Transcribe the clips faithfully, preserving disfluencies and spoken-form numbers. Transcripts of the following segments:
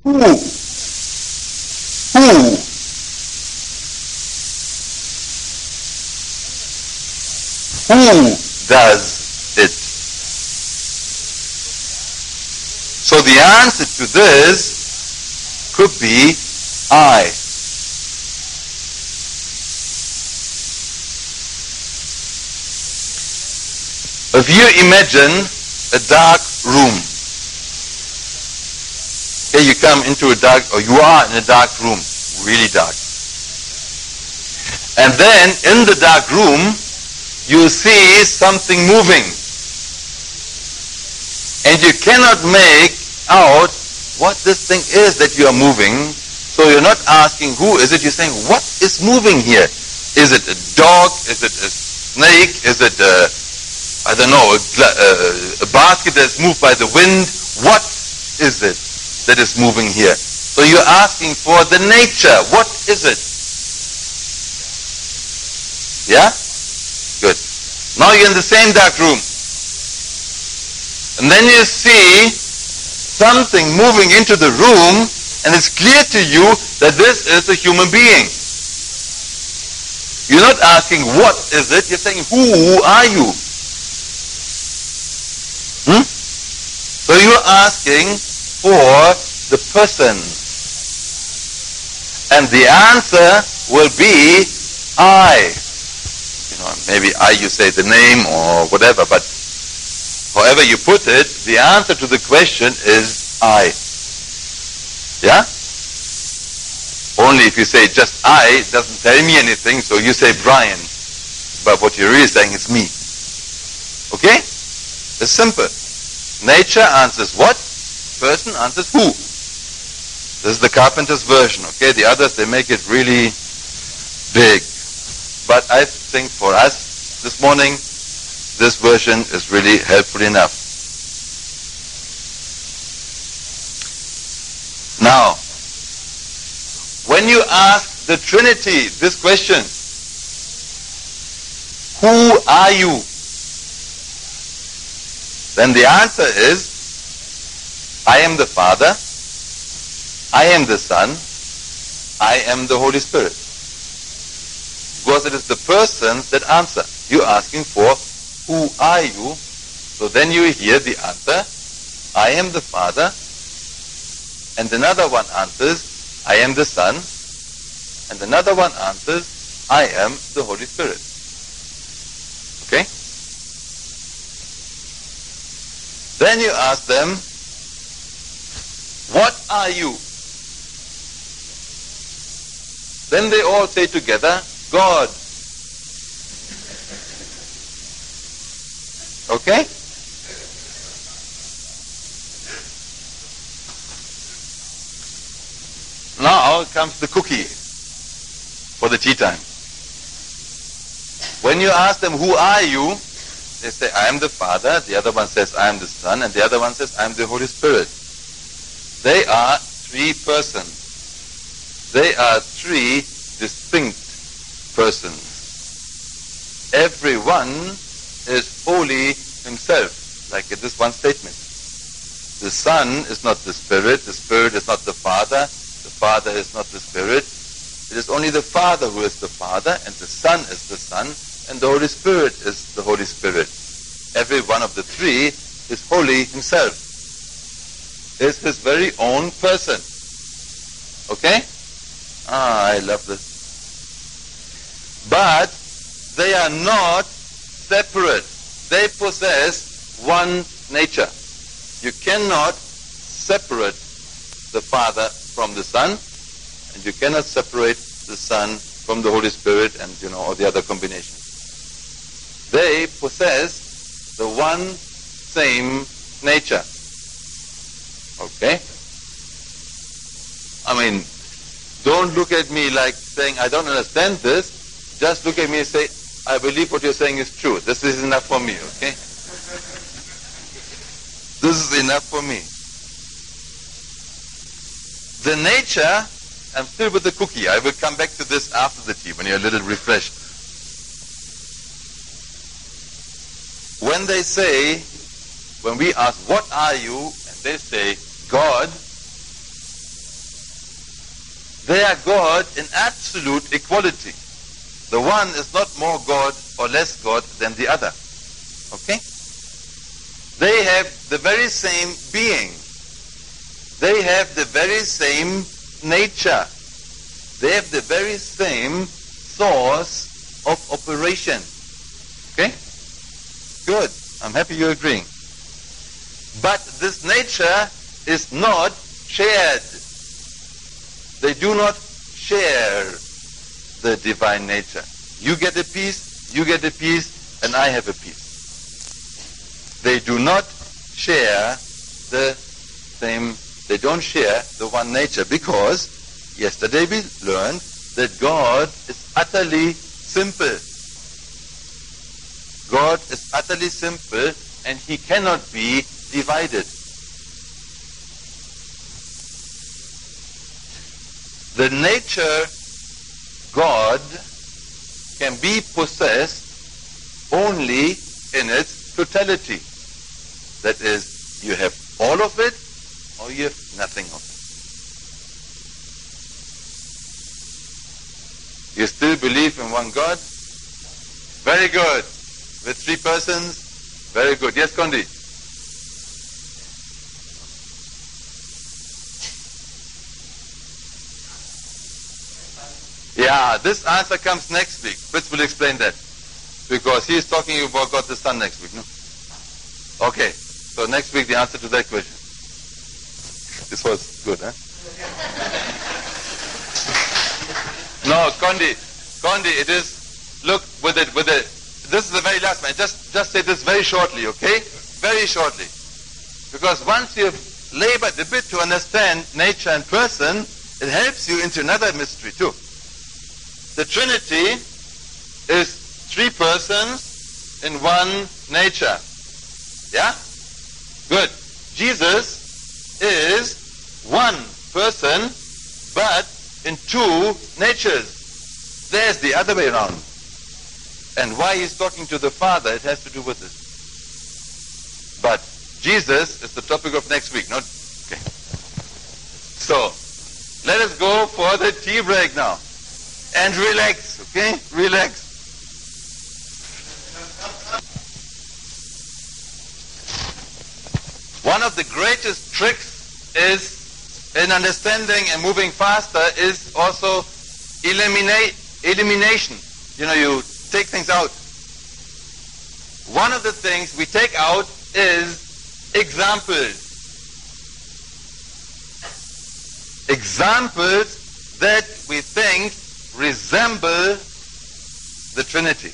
Who? Who? Who does it? So the answer to this could be I. If you imagine a dark room, okay, you come into a dark, or you are in a dark room, really dark. And then in the dark room, you see something moving. And you cannot make out what this thing is that you are moving. So you're not asking who is it, you're saying what is moving here? Is it a dog? Is it a snake? Is it a, I don't know, a, a, a basket that's moved by the wind? What is it that is moving here? So you're asking for the nature. What is it? Yeah? Good. Now you're in the same dark room. And then you see something moving into the room, and it's clear to you that this is a human being. You're not asking what is it, you're saying who are you? Hmm? So you're asking for the person. And the answer will be I. You know, maybe I, you say the name or whatever, but however you put it, the answer to the question is I. Yeah? Only if you say just I, it doesn't tell me anything, so you say Brian. But what you're really saying is me. Okay? It's simple. Nature answers what? Person answers who. This is the Carpenter's version, okay? The others, they make it really big. But I think for us this morning, this version is really helpful enough. Now, when you ask the Trinity this question, who are you? Then the answer is, I am the Father, I am the Son, I am the Holy Spirit. Because it is the persons that answer. You're asking for, who are you? So then you hear the answer, I am the Father, and another one answers, I am the Son, and another one answers, I am the Holy Spirit. Okay? Then you ask them, what are you? Then they all say together, God. Okay? Now comes the cookie for the tea time. When you ask them, who are you? They say, I am the Father. The other one says, I am the Son. And the other one says, I am the Holy Spirit. They are three persons. They are three distinct persons. Everyone is holy himself, like in this one statement. The Son is not the Spirit. The Spirit is not the Father. The Father is not the Spirit. It is only the Father who is the Father, and the Son is the Son, and the Holy Spirit is the Holy Spirit. Every one of the three is holy himself. Is his very own person. Okay? Ah, I love this. But they are not separate. They possess one nature. You cannot separate the Father from the Son, and you cannot separate the Son from the Holy Spirit and, you know, all the other combinations. They possess the one same nature. Okay? I mean, don't look at me like saying, I don't understand this. Just look at me and say, I believe what you're saying is true. This is enough for me, okay? This is enough for me. The nature, I'm still with the cookie. I will come back to this after the tea when you're a little refreshed. When they say, when we ask, what are you? And they say, God, are God in absolute equality. The one is not more God or less God than the other. Okay? They have the very same being. They have the very same nature. They have the very same source of operation. Okay? Good. I'm happy you're agreeing. But this nature is not shared. They do not share the divine nature. You get a piece, you get a piece, and I have a piece. They do not share the same, they don't share the one nature, because yesterday we learned that God is utterly simple. God is utterly simple, and he cannot be divided. The nature God can be possessed only in its totality. That is, you have all of it or you have nothing of it. You still believe in one God? Very good. With three persons? Very good. Yes, Kondi? Yeah, this answer comes next week. Fritz will explain that. Because he is talking about God the Son next week, no? Okay, so next week the answer to that question. This was good, huh? No, Kondi, Kondi, it is, look, with it, with it, this is the very last one. Just, just say this very shortly, okay? Very shortly. Because once you have labored a bit to understand nature and person, it helps you into another mystery too. The Trinity is three persons in one nature. Yeah? Good. Jesus is one person, but in two natures. There's the other way around. And why he's talking to the Father, it has to do with this. But Jesus is the topic of next week, not? Okay. So, let us go for the tea break now. And relax, okay? Relax. One of the greatest tricks is in understanding and moving faster is also eliminate, elimination. You know, you take things out. One of the things we take out is examples. Examples that we think resemble the Trinity.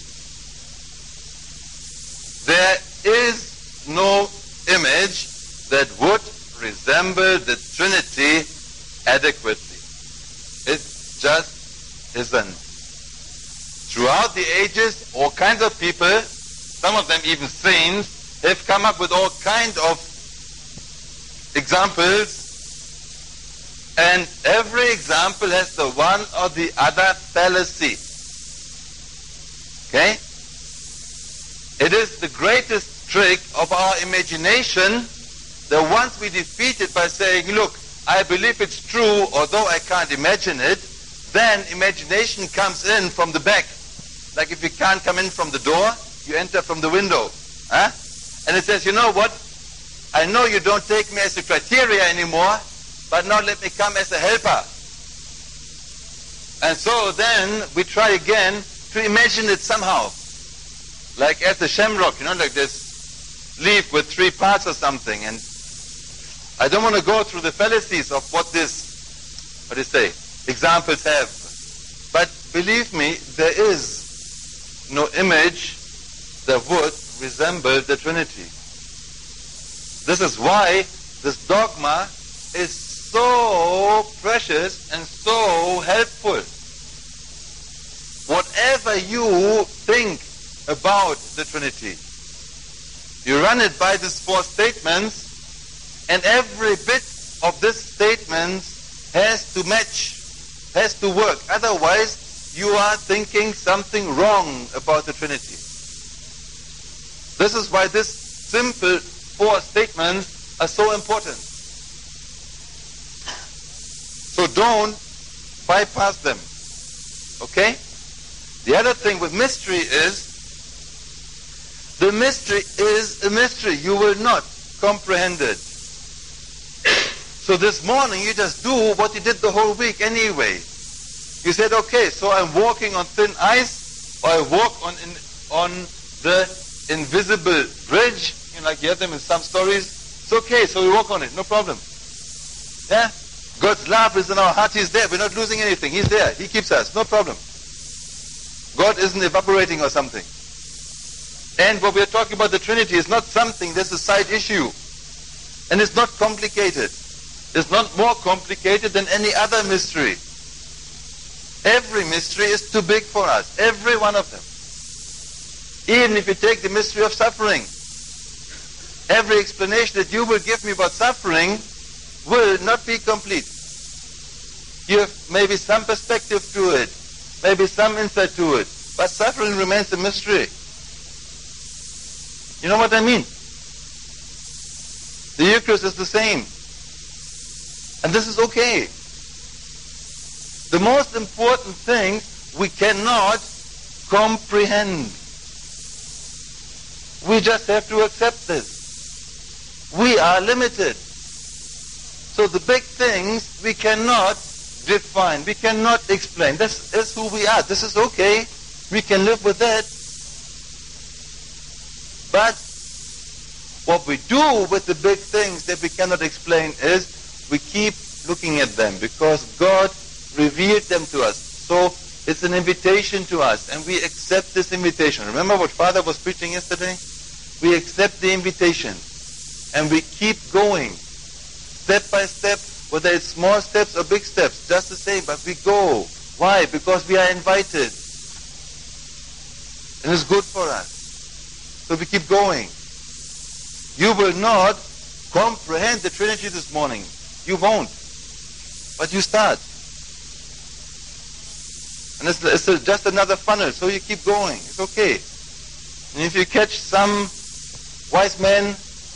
There is no image that would resemble the Trinity adequately. It just isn't. Throughout the ages, all kinds of people, some of them even saints, have come up with all kinds of examples, and every example has the one or the other fallacy. Okay? It is the greatest trick of our imagination that once we defeat it by saying, look, I believe it's true, although I can't imagine it, then imagination comes in from the back. Like if you can't come in from the door, you enter from the window. Huh? And it says, you know what? I know you don't take me as a criteria anymore, but now let me come as a helper. And so then we try again to imagine it somehow. Like as a shamrock, you know, like this leaf with three parts or something. And I don't want to go through the fallacies of what this, what do you say, examples have. But believe me, there is no image that would resemble the Trinity. This is why this dogma is so precious and so helpful. Whatever you think about the Trinity, you run it by these four statements, and every bit of this statement has to match, has to work. Otherwise, you are thinking something wrong about the Trinity. This is why this simple four statements are so important. So don't bypass them. Okay? The other thing with mystery is, the mystery is a mystery. You will not comprehend it. So this morning you just do what you did the whole week anyway. You said, okay, so I'm walking on thin ice, or I walk on in, on the invisible bridge. You know, like you have them in some stories. It's okay, so we walk on it, no problem. Yeah? God's love is in our heart. He's there. We're not losing anything. He's there. He keeps us. No problem. God isn't evaporating or something. And what we're talking about, the Trinity, is not something, that's a side issue. And it's not complicated. It's not more complicated than any other mystery. Every mystery is too big for us. Every one of them. Even if you take the mystery of suffering, every explanation that you will give me about suffering will not be complete. You have maybe some perspective to it, maybe some insight to it, but suffering remains a mystery. You know what I mean? The Eucharist is the same. And this is okay. The most important thing, we cannot comprehend. We just have to accept this. We are limited. So the big things we cannot define, we cannot explain. This is who we are. This is okay. We can live with that. But what we do with the big things that we cannot explain is we keep looking at them because God revealed them to us. So it's an invitation to us and we accept this invitation. Remember what Father was preaching yesterday? We accept the invitation and we keep going step by step, whether it's small steps or big steps, just the same, but we go. Why? Because we are invited. And it's good for us. So we keep going. You will not comprehend the Trinity this morning. You won't. But you start. And it's, it's a, just another funnel, so you keep going. It's okay. And if you catch some wise man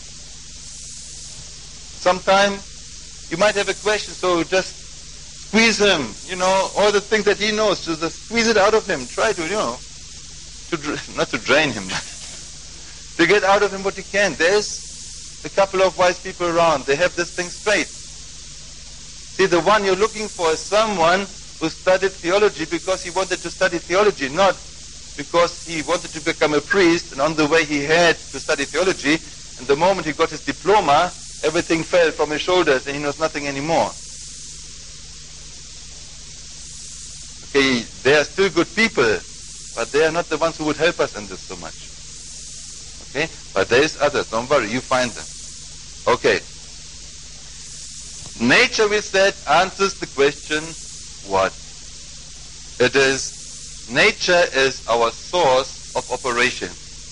sometime, you might have a question, so just squeeze him, you know, all the things that he knows, just squeeze it out of him. Try to, you know, to not to drain him, but to get out of him what you can. There's a couple of wise people around. They have this thing straight. See, the one you're looking for is someone who studied theology because he wanted to study theology, not because he wanted to become a priest, and on the way he had to study theology, and the moment he got his diploma, everything fell from his shoulders and he knows nothing anymore. Okay, they are still good people, but they are not the ones who would help us in this so much. Okay? But there is others, don't worry, you find them. Okay. Nature, we said, answers the question, what? It is, nature is our source of operation.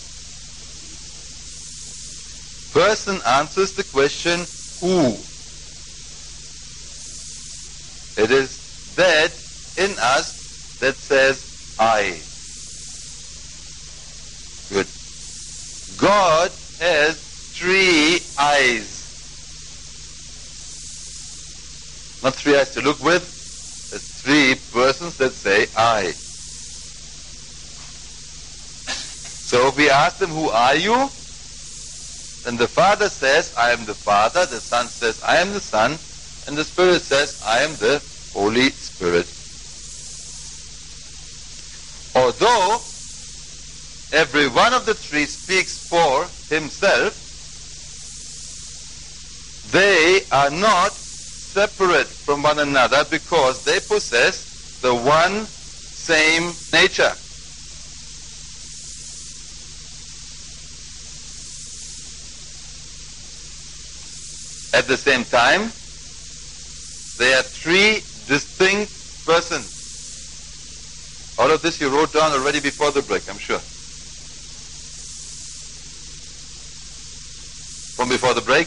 Person answers the question, who? It is that in us that says, I. Good. God has three eyes. Not three eyes to look with, there's three persons that say, I. So if we ask them, who are you? Then the Father says, I am the Father, the Son says, I am the Son, and the Spirit says, I am the Holy Spirit. Although every one of the three speaks for himself, they are not separate from one another because they possess the one same nature. At the same time, they are three distinct persons. All of this you wrote down already before the break, I'm sure. From before the break?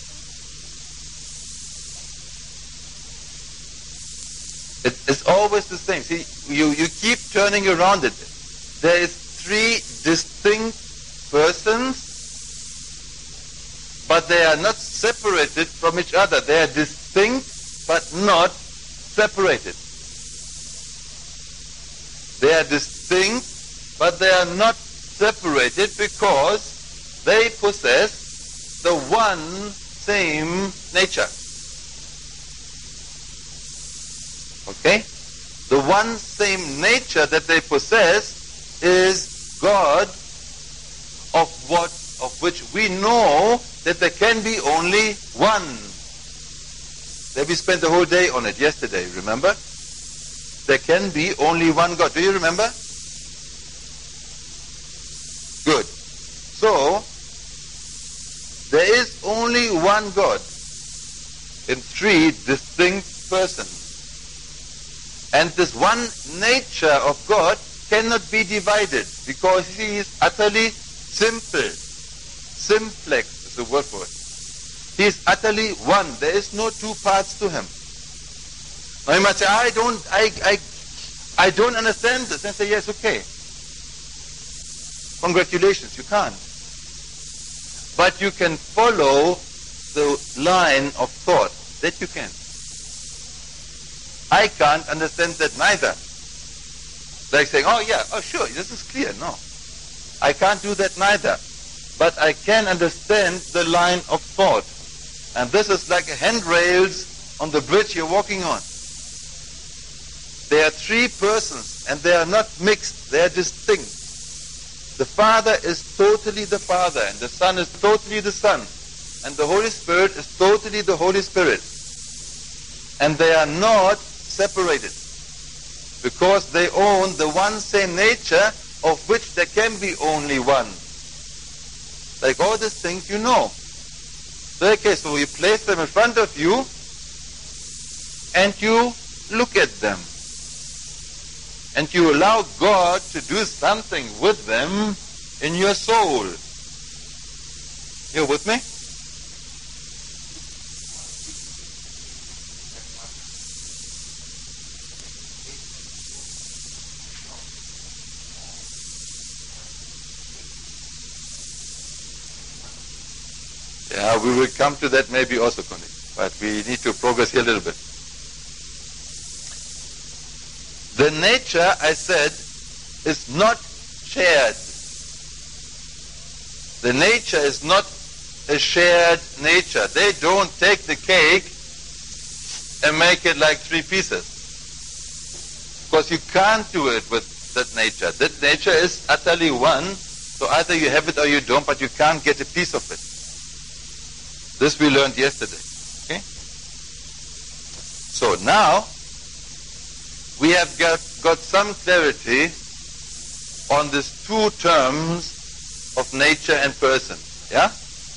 It, it's always the same. See, you, you keep turning around it. There is three distinct persons, but they are not separated from each other. They are distinct, but not separated. They are distinct, but they are not separated because they possess the one same nature. Okay? The one same nature that they possess is God, of what of which we know that there can be only one. That we spent the whole day on it yesterday, remember? There can be only one God. Do you remember? Good. So, there is only one God in three distinct persons. And this one nature of God cannot be divided because he is utterly simple. Simplex is the word for it. He is utterly one. There is no two parts to him. Now you might say, I don't, I, I, I don't understand this. And say, yes, okay. Congratulations, you can't. But you can follow the line of thought. That you can. I can't understand that neither. Like saying, oh yeah, oh sure, this is clear. No. I can't do that neither. But I can understand the line of thought. And this is like handrails on the bridge you're walking on. There are three persons and they are not mixed, they are distinct. The Father is totally the Father and the Son is totally the Son. And the Holy Spirit is totally the Holy Spirit. And they are not separated because they own the one same nature of which there can be only one. Like all these things you know. So okay, so you place them in front of you and you look at them. And you allow God to do something with them in your soul. You with me? Yeah, we will come to that maybe also, Kundi. But we need to progress here a little bit. The nature, I said, is not shared. The nature is not a shared nature. They don't take the cake and make it like three pieces. Because you can't do it with that nature. That nature is utterly one, so either you have it or you don't, but you can't get a piece of it. This we learned yesterday. Okay? So now, we have got, got some clarity on these two terms of nature and person. Yeah?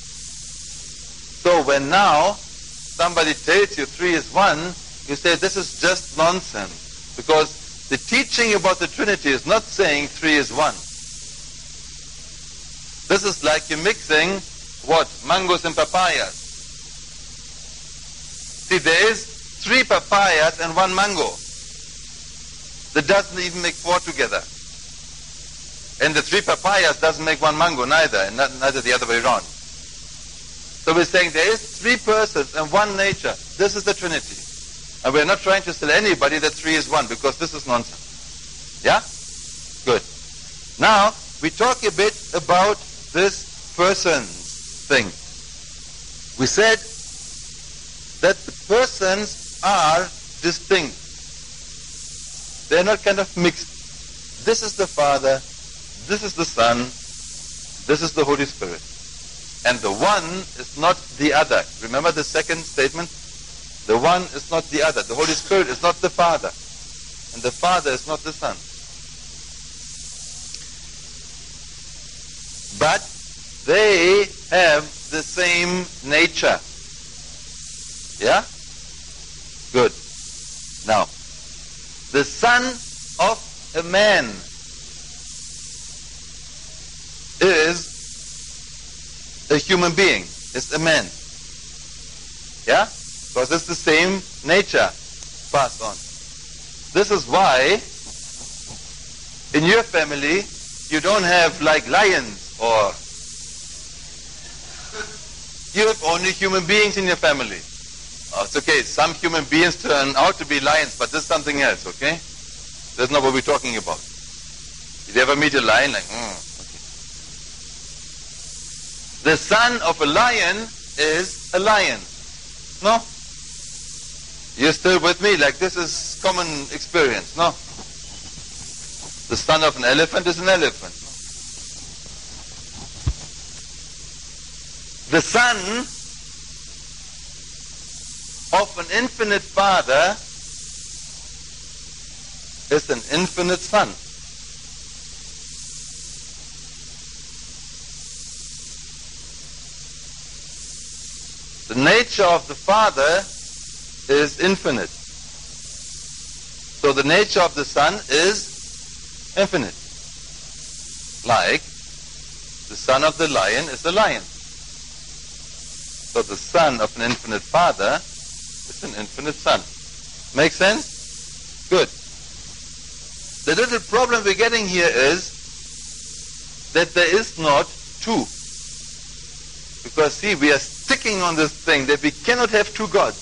So when now somebody tells you three is one, you say this is just nonsense. Because the teaching about the Trinity is not saying three is one. This is like you mixing what? Mangoes and papayas. See, there is three papayas and one mango. That doesn't even make four together. And the three papayas doesn't make one mango neither, and not, neither the other way around. So we're saying there is three persons and one nature. This is the Trinity. And we're not trying to tell anybody that three is one, because this is nonsense. Yeah? Good. Now, we talk a bit about this persons thing. We said that the persons are distinct. They're not kind of mixed. This is the Father, this is the Son, this is the Holy Spirit. And the one is not the other. Remember the second statement? The one is not the other. The Holy Spirit is not the Father. And the Father is not the Son. But they have the same nature. Yeah? Good. Now, the son of a man is a human being, is a man. Yeah? Because it's the same nature passed on. This is why in your family you don't have like lions, or you have only human beings in your family. Oh, it's okay, some human beings turn out to be lions, but this is something else, okay? That's not what we're talking about. Did you ever meet a lion? Like, mm, okay. The son of a lion is a lion. No? You're still with me? Like, this is common experience. No? The son of an elephant is an elephant. The son of an infinite father is an infinite son. The nature of the father is infinite. So the nature of the son is infinite. Like, the son of the lion is a lion. So the son of an infinite father is an infinite son. Make sense? Good. The little problem we're getting here is that there is not two. Because see, we are sticking on this thing that we cannot have two gods.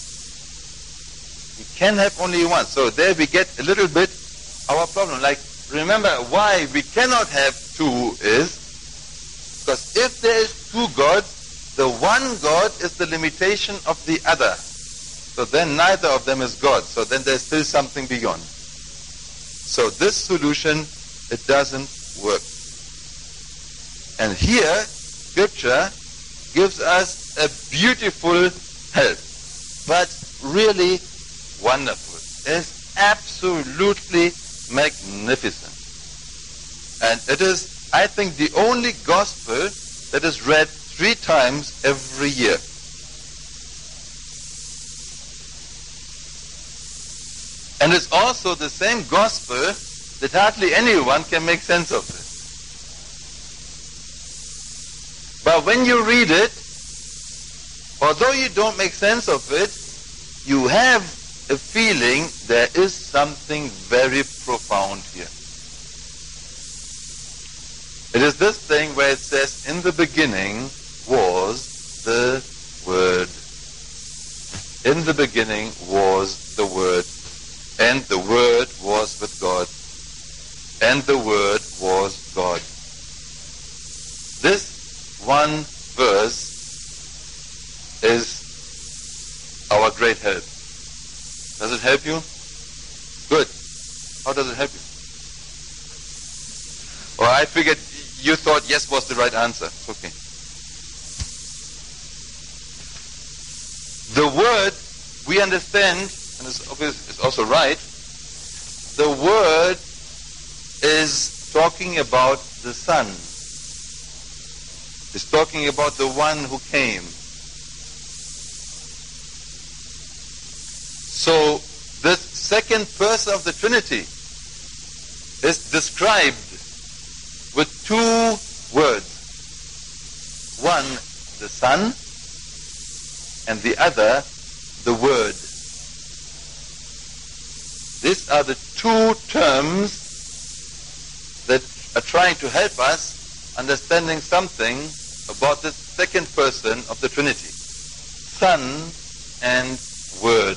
We can have only one. So there we get a little bit our problem. Like, remember, why we cannot have two is because if there is two gods, the one God is the limitation of the other. So then neither of them is God. So then there's still something beyond. So this solution, it doesn't work. And here, Scripture gives us a beautiful help, but really wonderful. It's absolutely magnificent. And it is, I think, the only gospel that is read three times every year. And it's also the same gospel that hardly anyone can make sense of it. But when you read it, although you don't make sense of it, you have a feeling there is something very profound here. It is this thing where it says, in the beginning was the Word. In the beginning was the Word. And the Word was with God. And the Word was God. This one verse is our great help. Does it help you? Good. How does it help you? Well, I figured you thought yes was the right answer. Okay. The Word, we understand, and it's obvious, it's also right, the Word is talking about the Son. It's talking about the one who came. So this second person of the Trinity is described with two words. One, the Son, and the other, the Word. These are the two terms that are trying to help us understanding something about the second person of the Trinity. Son and Word.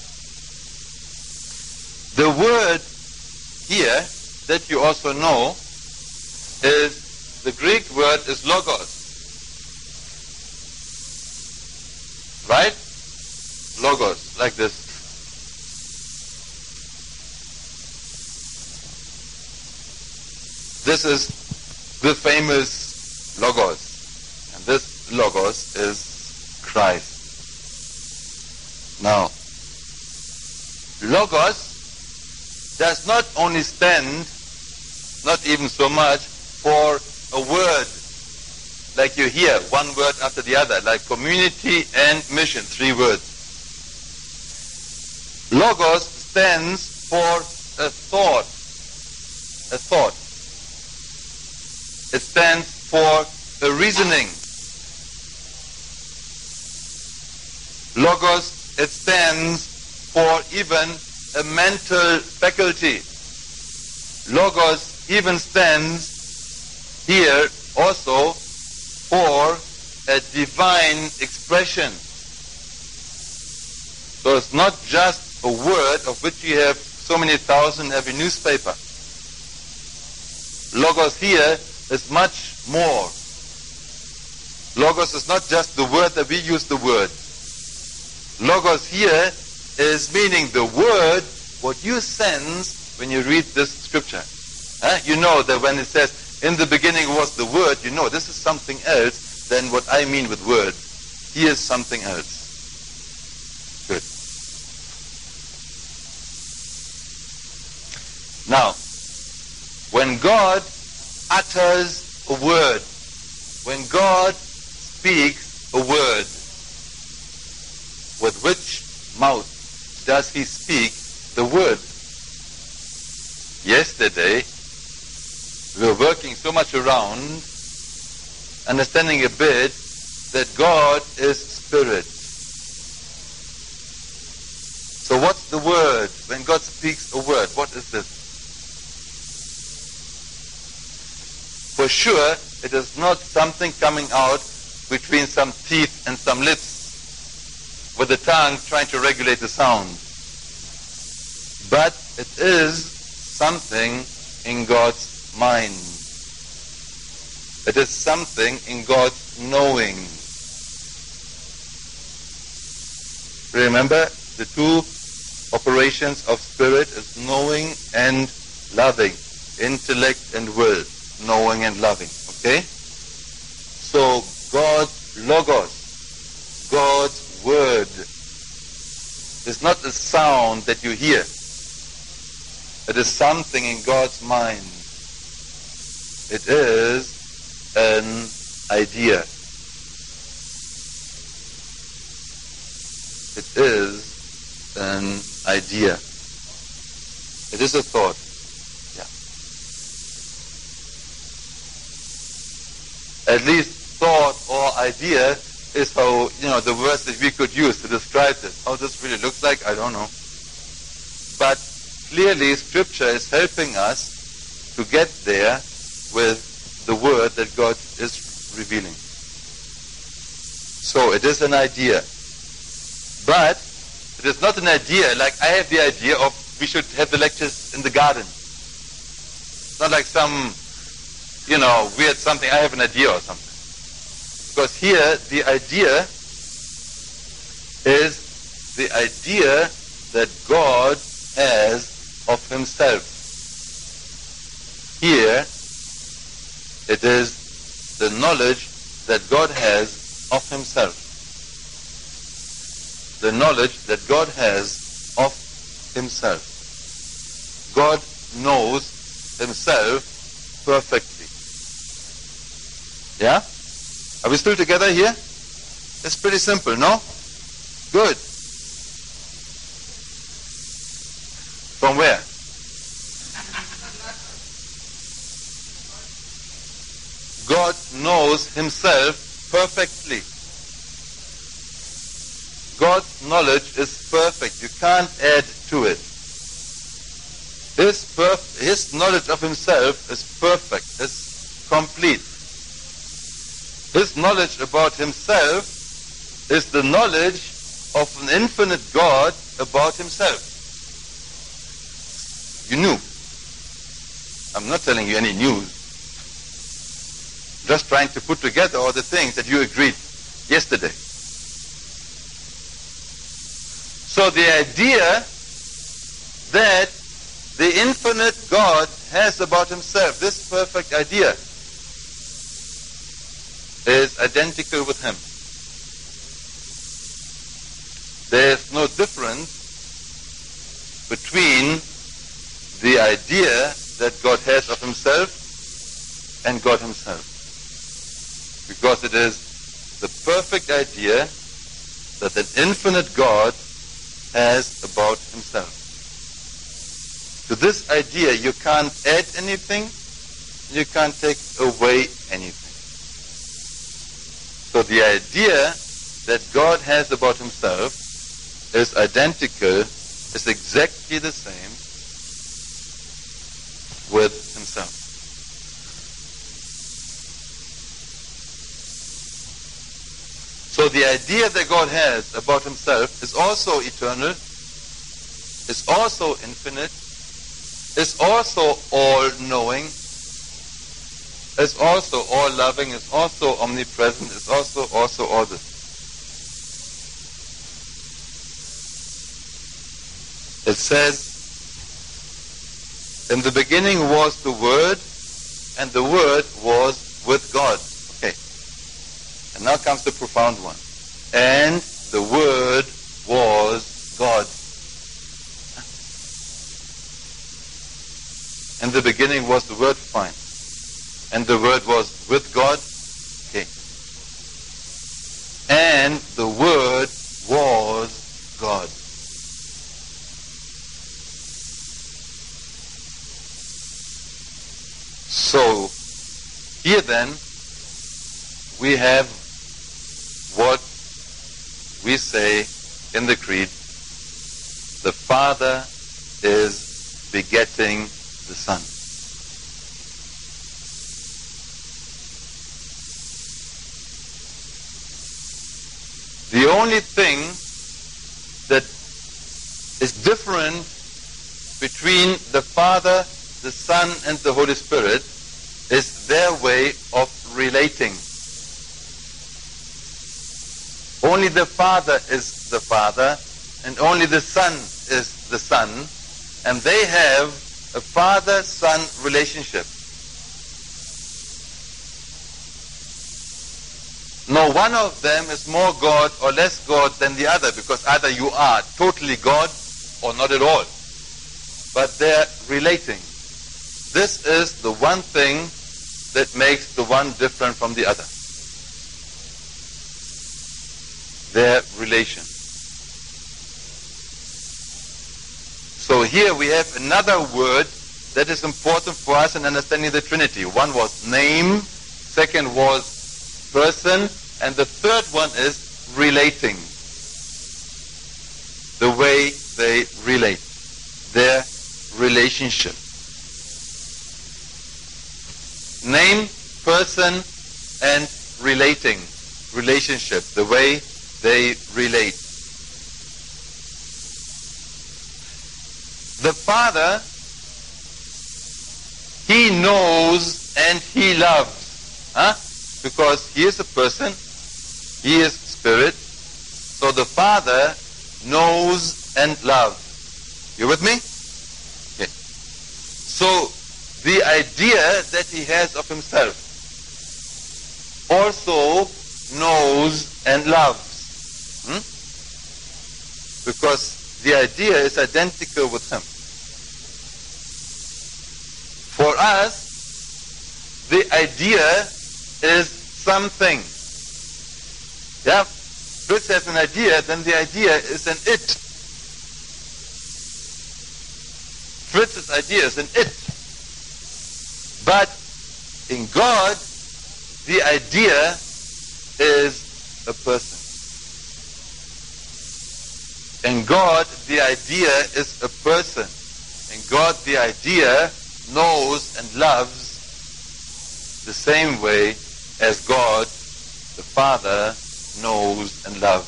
The word here that you also know is, the Greek word is logos. Right? Logos, like this. This is the famous Logos. And this Logos is Christ. Now, Logos does not only stand, not even so much, for a word, like you hear, one word after the other, like community and mission, three words. Logos stands for a thought. A thought. It stands for a reasoning. Logos, it stands for even a mental faculty. Logos even stands here also for a divine expression. So it's not just a word of which you have so many thousand every newspaper. Logos here is much more. Logos is not just the word that we use the word. Logos here is meaning the word, what you sense when you read this scripture. Huh? You know that when it says, in the beginning was the word, you know this is something else than what I mean with word. Here's something else. Good. Now, when God utters a word, when God speaks a word, with which mouth does he speak the word? Yesterday, we were working so much around, understanding a bit that God is spirit. So what's the word? When God speaks a word, what is this? For sure, it is not something coming out between some teeth and some lips, with the tongue trying to regulate the sound. But it is something in God's mind. It is something in God's knowing. Remember, the two operations of spirit is knowing and loving, intellect and will, knowing and loving. Okay? So God's logos, God's word, is not a sound that you hear. It is something in God's mind. It is an idea. It is an idea. It is a thought. Yeah. At least thought or idea is how, you know, the words that we could use to describe this. How this really looks like, I don't know. But clearly, Scripture is helping us to get there with the word that God is revealing. So it is an idea. But it is not an idea like I have the idea of we should have the lectures in the garden. It's not like some, you know, weird something, I have an idea or something. Because here the idea is the idea that God has of himself. Here it is the knowledge that God has of himself. The knowledge that God has of himself. God knows himself perfectly. Yeah? Are we still together here? It's pretty simple, no? Good. From where? God knows himself perfectly. God's knowledge is perfect. You can't add to it. His, perf- his knowledge of himself is perfect, is complete. His knowledge about himself is the knowledge of an infinite God about himself. You knew. I'm not telling you any news. Just trying to put together all the things that you agreed yesterday. So the idea that the infinite God has about himself, this perfect idea, is identical with him. There is no difference between the idea that God has of himself and God himself. Because it is the perfect idea that an infinite God has about himself. To this idea you can't add anything, you can't take away anything. So the idea that God has about himself is identical, is exactly the same with himself. So the idea that God has about himself is also eternal, is also infinite, is also all-knowing, is also all-loving, is also omnipresent, is also, also all this. It says, in the beginning was the Word, and the Word was with God. Okay. And now comes the profound one. And the Word was God. In the beginning was the Word, fine. And the Word was with God. Okay. And the Word was God. So, here then, we have what we say in the Creed: the Father is begetting the Son. The only thing that is different between the Father, the Son, and the Holy Spirit is their way of relating. Only the Father is the Father, and only the Son is the Son, and they have a father-son relationship. No one of them is more God or less God than the other, because either you are totally God or not at all. But they're relating. This is the one thing that makes the one different from the other. Their relation. So here we have another word that is important for us in understanding the Trinity. One was name, second was person, and the third one is relating. The way they relate. Their relationship. Name, person, and relating. Relationship. The way they relate. The Father, He knows and He loves. Huh? Because He is a person, He is Spirit. So the Father knows and loves. You with me? Okay. So the idea that He has of Himself also knows and loves. Hmm? Because the idea is identical with Him. For us, the idea is something. Yeah? Fritz has an idea, then the idea is an it. Fritz's idea is an it. But in God, the idea is a person. In God, the idea is a person. In God, the idea knows and loves the same way as God, the Father, knows and loves.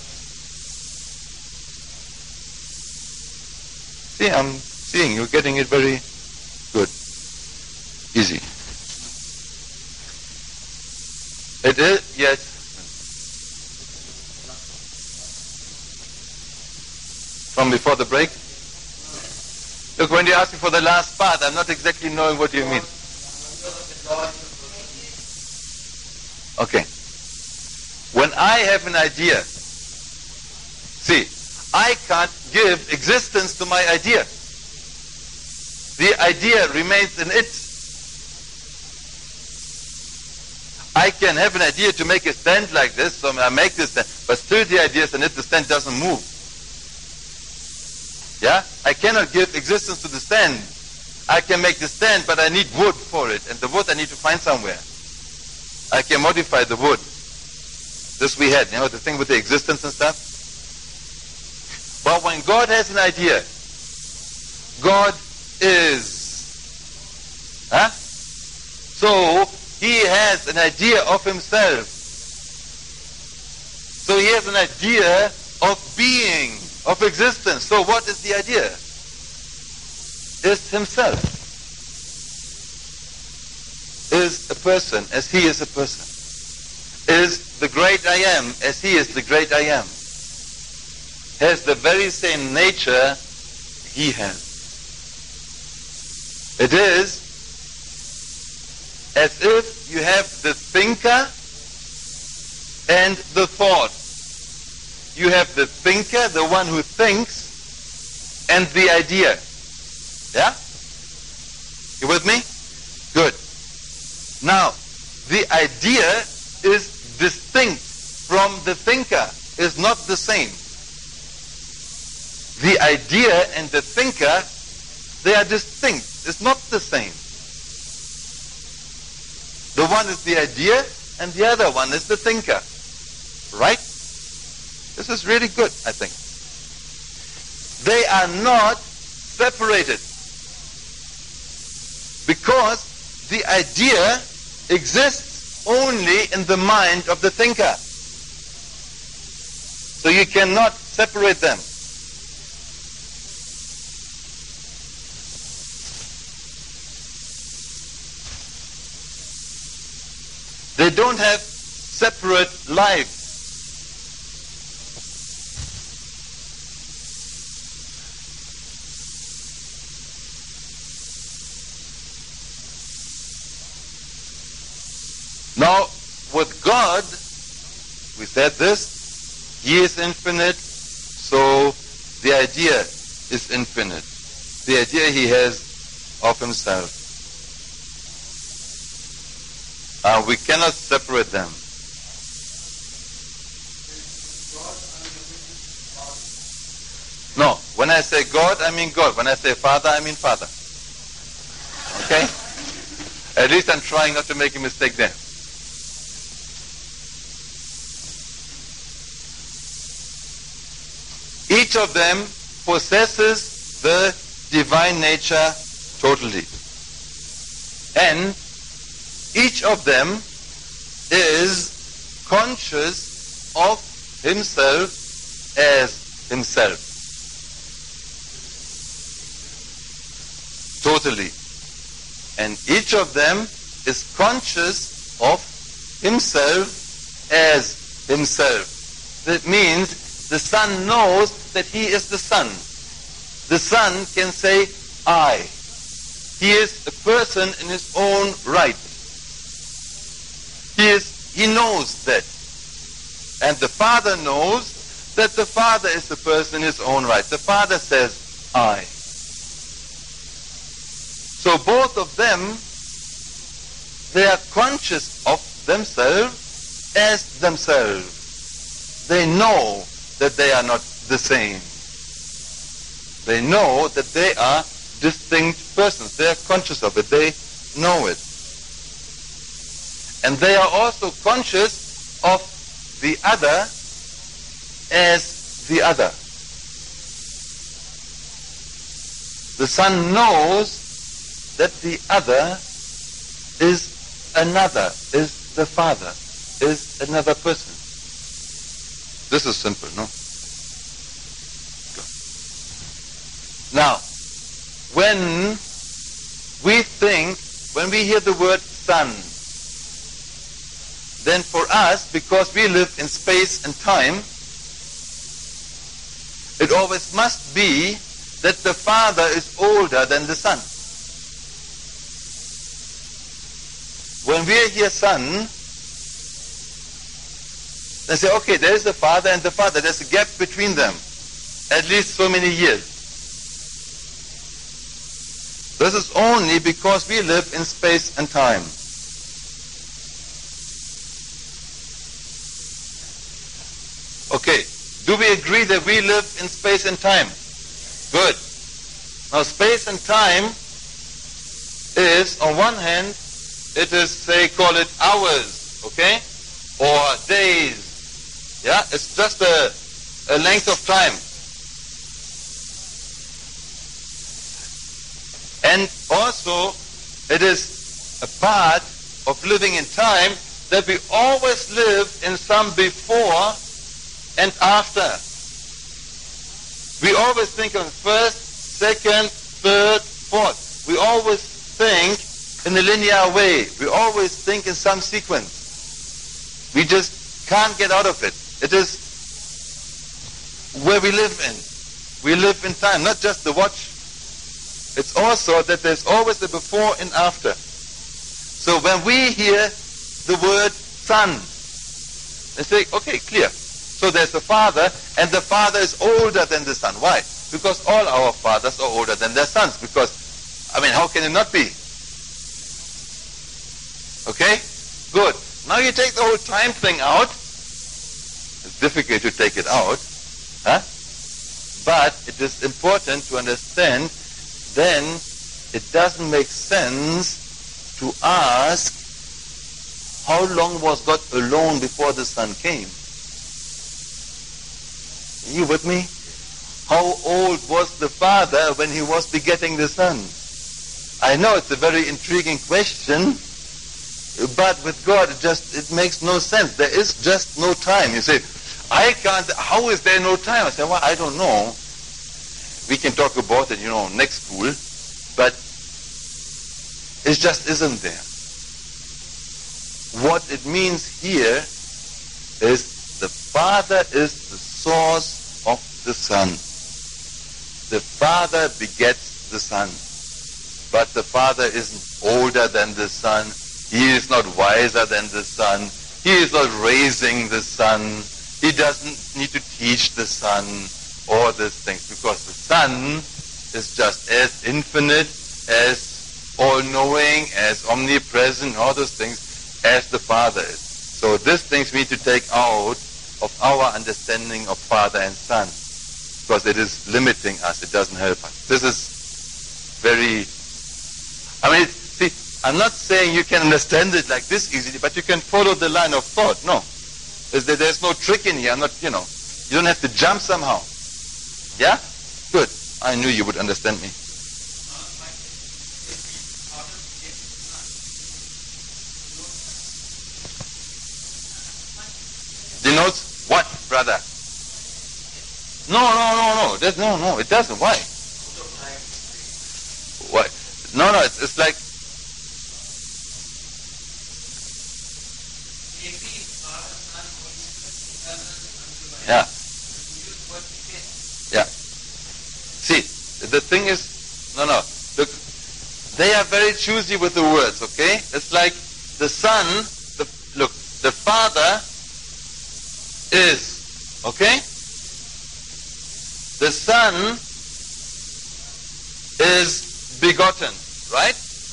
See, I'm seeing you're getting it very good. Easy. It is, yes. From before the break? Look, when you ask me for the last part, I'm not exactly knowing what you mean. Okay. When I have an idea, see, I can't give existence to my idea. The idea remains in it. I can have an idea to make a stand like this, so I make this stand, but still the idea is in it, the stand doesn't move. Yeah? I cannot give existence to the stand. I can make the stand, but I need wood for it, and the wood I need to find somewhere. I can modify the wood. This we had, you know, the thing with the existence and stuff. But when God has an idea, God is. Huh? So, He has an idea of Himself. So He has an idea of being, of existence. So what is the idea? Is Himself. is a person as he is a person, is the great I am as he is the great I am, has the very same nature he has. It is as if you have the thinker and the thought. You have the thinker, the one who thinks, and the idea. Yeah? You with me? Good. Now, the idea is distinct from the thinker, is not the same. The idea and the thinker, they are distinct. It's not the same. The one is the idea, and the other one is the thinker. Right? This is really good, I think. They are not separated, because the idea exists only in the mind of the thinker. So you cannot separate them. They don't have separate lives. Now, with God, we said this, he is infinite, so the idea is infinite. The idea he has of himself. Uh, we cannot separate them. No, when I say God, I mean God. When I say Father, I mean Father. Okay? At least I'm trying not to make a mistake there. Each of them possesses the divine nature totally. And each of them is conscious of himself as himself. Totally. And each of them is conscious of himself as himself. That means the Son knows that he is the Son. The Son can say, I. He is a person in his own right. He is, he knows that. And the Father knows that the Father is the person in his own right. The Father says, I. So both of them, they are conscious of themselves as themselves. They know that they are not the same. They know that they are distinct persons. They are conscious of it. They know it. And they are also conscious of the other as the other. The Son knows that the other is another, is the Father, is another person. This is simple, no? Good. Now, when we think, when we hear the word Son, then for us, because we live in space and time, it always must be that the Father is older than the Son. When we hear Son, they say, okay, there is the Father and the Father. There's a gap between them, at least so many years. This is only because we live in space and time. Okay, do we agree that we live in space and time? Good. Now space and time is, on one hand, it is, say, call it hours, okay? Or days. Yeah, it's just a, a length of time. And also, it is a part of living in time that we always live in some before and after. We always think of first, second, third, fourth. We always think in a linear way. We always think in some sequence. We just can't get out of it. It is where we live in. We live in time, not just the watch. It's also that there's always a before and after. So when we hear the word son, they say, okay, clear. So there's the father, and the father is older than the son. Why? Because all our fathers are older than their sons. Because, I mean, how can it not be? Okay? Good. Now you take the whole time thing out. It's difficult to take it out. Huh? But it is important to understand, then it doesn't make sense to ask, how long was God alone before the Son came? Are you with me? How old was the Father when he was begetting the Son? I know it's a very intriguing question, but with God it just it makes no sense. There is just no time. You say, I can't, how is there no time? I say, well, I don't know. We can talk about it, you know, next school, but it just isn't there. What it means here is the Father is the source of the Son. The Father begets the Son. But the Father isn't older than the Son. He is not wiser than the Son. He is not raising the Son. He doesn't need to teach the Son all these things, because the Son is just as infinite, as all-knowing, as omnipresent, all those things, as the Father is. So these things we need to take out of our understanding of Father and Son, because it is limiting us, it doesn't help us. This is very, I mean, see, I'm not saying you can understand it like this easily, but you can follow the line of thought. No. There's, there's no trick in here. I'm not, you know, you don't have to jump somehow. Yeah? Good. I knew you would understand me. Denotes what, brother? No, no, no, no. There's, no, no, it doesn't. Why? Why? No, no, it's, it's like... Yeah. Yeah. See, the thing is, no, no. Look, they are very choosy with the words, okay? It's like the Son, the, look, the Father is, okay? The Son is begotten, right?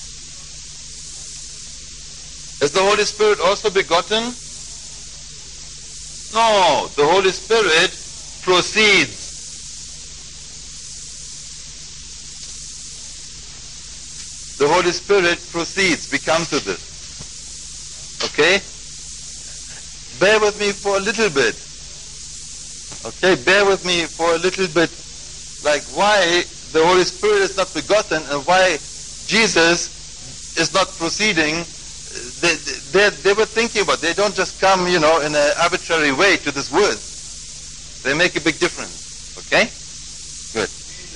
Is the Holy Spirit also begotten? No, the Holy Spirit proceeds. The Holy Spirit proceeds. We come to this. Okay? Bear with me for a little bit. Okay, bear with me for a little bit. Like why the Holy Spirit is not begotten and why Jesus is not proceeding. They, they, they were thinking about it. They don't just come, you know, in an arbitrary way to these words. They make a big difference. Okay? Good.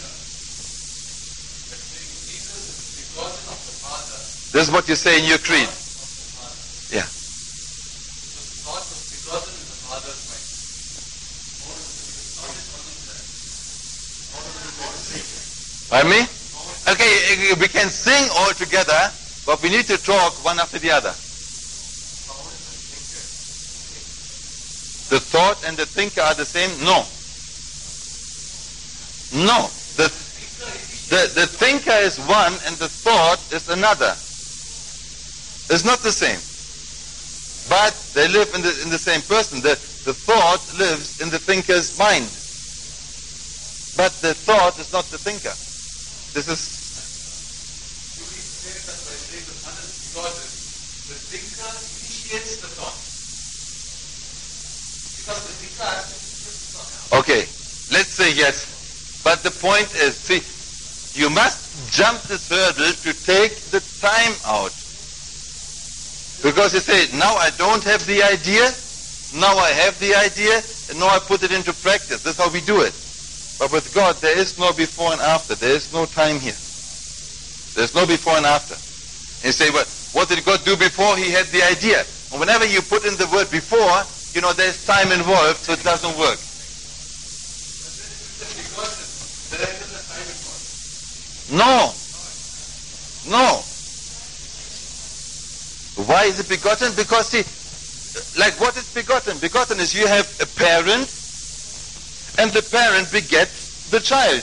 This is what you say in your creed. Yeah. Pardon me? Okay, we can sing all together, but we need to talk one after the other. The thought and the thinker are the same? No. No. The, the, the thinker is one and the thought is another. It's not the same. But they live in the, in the same person. The, the thought lives in the thinker's mind. But the thought is not the thinker. This is... The thinker initiates the thought. Because the thinker has to thought. Okay, let's say yes. But the point is, see, you must jump this hurdle to take the time out. Because you say, now I don't have the idea, now I have the idea, and now I put it into practice. That's how we do it. But with God, there is no before and after. There is no time here. There's no before and after. You say, well, what did God do before he had the idea? And whenever you put in the word before, you know, there's time involved, so it doesn't work. No. No. Why is it begotten? Because, see, like what is begotten? Begotten is you have a parent, and the parent begets the child.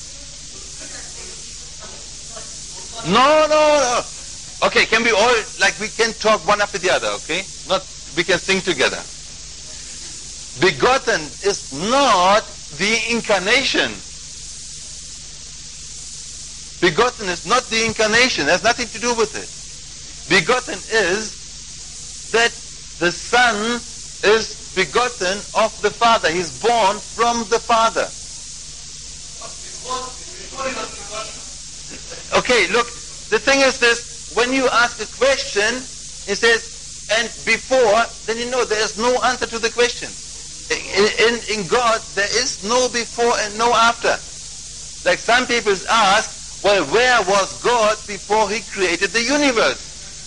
No, no, no. Okay, can we all, like we can talk one after the other, okay? Not, we can sing together. Begotten is not the incarnation. Begotten is not the incarnation. It has nothing to do with it. Begotten is that the Son is begotten of the Father. He's born from the Father. Okay, look, the thing is this, when you ask a question, it says, and before, then you know there is no answer to the question. In, in, in God, there is no before and no after. Like some people ask, well, where was God before he created the universe?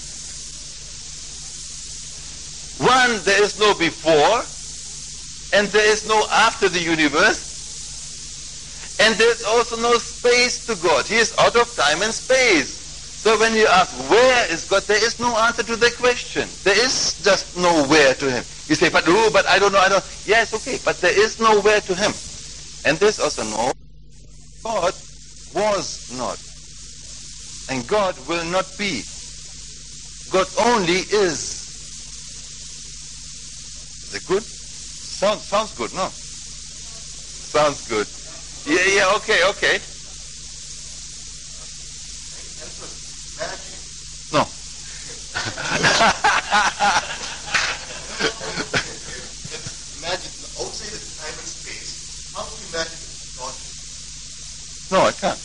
One, there is no before, and there is no after the universe, and there's also no space to God. He is out of time and space. So when you ask, where is God, there is no answer to the question. There is just nowhere to him. You say, but oh, but I don't know, I don't. Yes, okay, but there is nowhere to him. And there's also no, God was not. And God will not be. God only is. Is it good? Sounds, sounds good, no? Sounds good. Yeah, yeah, okay, okay. No. Imagine outside of time and space. How do you imagine God? No, I can't.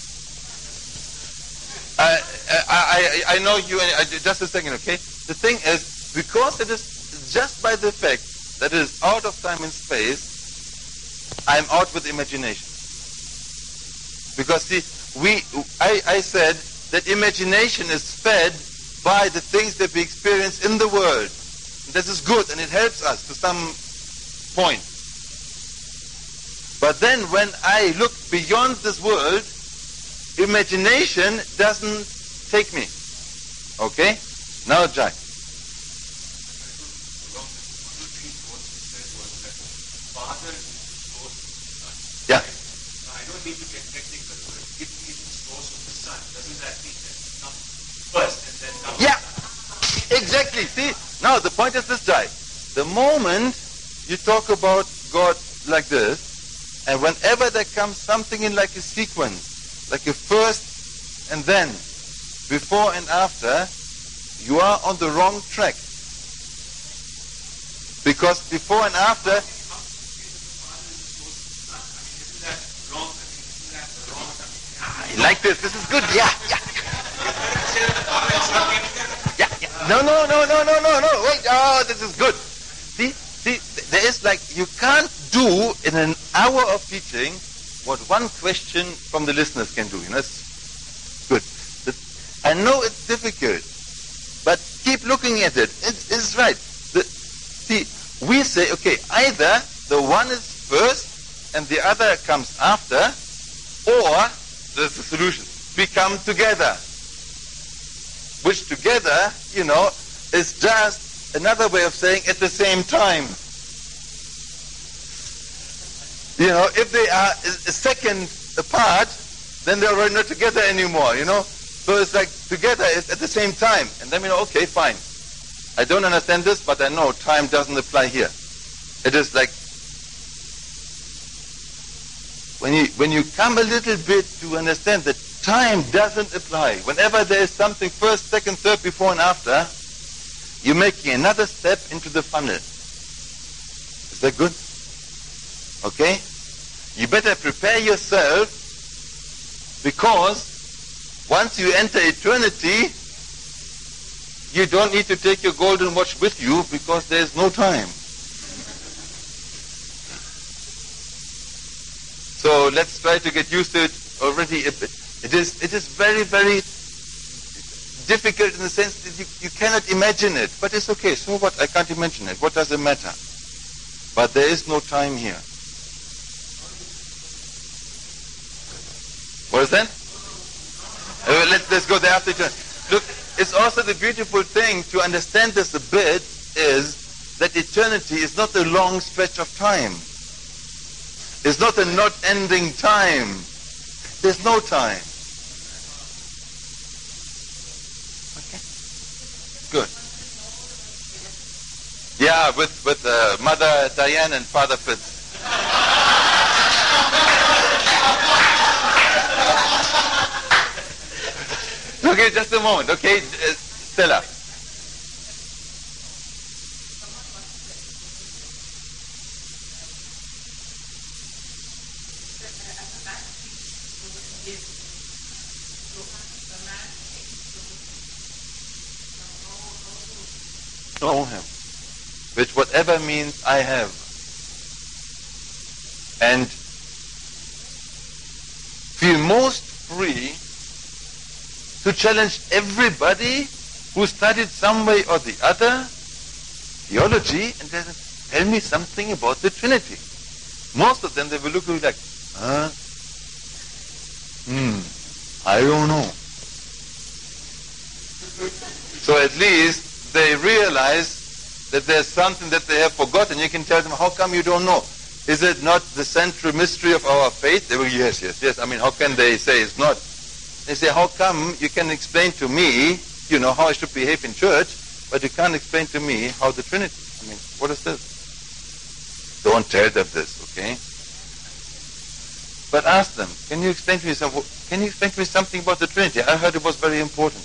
I, I, I, I know you, and I, just a second, okay? The thing is, because it is just by the fact that it is out of time and space, I'm out with imagination. Because see, we, I, I said that imagination is fed by the things that we experience in the world. And this is good, and it helps us to some point. But then when I look beyond this world, imagination doesn't take me. Okay? Now, Jack. Yeah. I don't need to get technical, but if he is the source of the sun, doesn't that mean that it comes first and then comes? Yeah, exactly. See, now the point is this, Jai. The moment you talk about God like this, and whenever there comes something in like a sequence, like a first and then, before and after, you are on the wrong track. Because before and after, like this, this is good, yeah, yeah. Yeah, yeah. No, no, no, no, no, no, no, wait, oh, this is good. See, see, there is like, you can't do in an hour of teaching what one question from the listeners can do, you know, it's good. I know it's difficult, but keep looking at it, it it's right. The, see, we say, okay, either the one is first and the other comes after, or there's the solution. We come together. Which together, you know, is just another way of saying at the same time. You know, if they are a second apart, then they're already not together anymore, you know. So it's like together is at the same time. And then we know, okay, fine. I don't understand this, but I know time doesn't apply here. It is like, When you, when you come a little bit to understand that time doesn't apply, whenever there is something first, second, third, before and after, you're making another step into the funnel. Is that good? Okay? You better prepare yourself, because once you enter eternity, you don't need to take your golden watch with you because there's no time. So let's try to get used to it already. It is, it is very, very difficult in the sense that you, you cannot imagine it. But it's okay. So what? I can't imagine it. What does it matter? But there is no time here. What is that? Uh, let's, let's go there after eternity. Look, it's also the beautiful thing to understand this a bit is that eternity is not a long stretch of time. It's not a not ending time. There's no time. Okay. Good. Yeah, with, with uh, Mother Diane and Father Fitz. Okay, just a moment. Okay, uh, Stella. Know him, which whatever means I have. And feel most free to challenge everybody who studied some way or the other theology and then tell me something about the Trinity. Most of them, they will look at you like, huh? Hmm, I don't know. So at least they realize that there's something that they have forgotten. You can tell them, how come you don't know? Is it not the central mystery of our faith? They will, yes, yes, yes. I mean, how can they say it's not? They say, how come you can explain to me, you know, how I should behave in church, but you can't explain to me how the Trinity, I mean, what is this? Don't tell them this, okay? But ask them, can you explain to me some, can you explain to me something about the Trinity? I heard it was very important.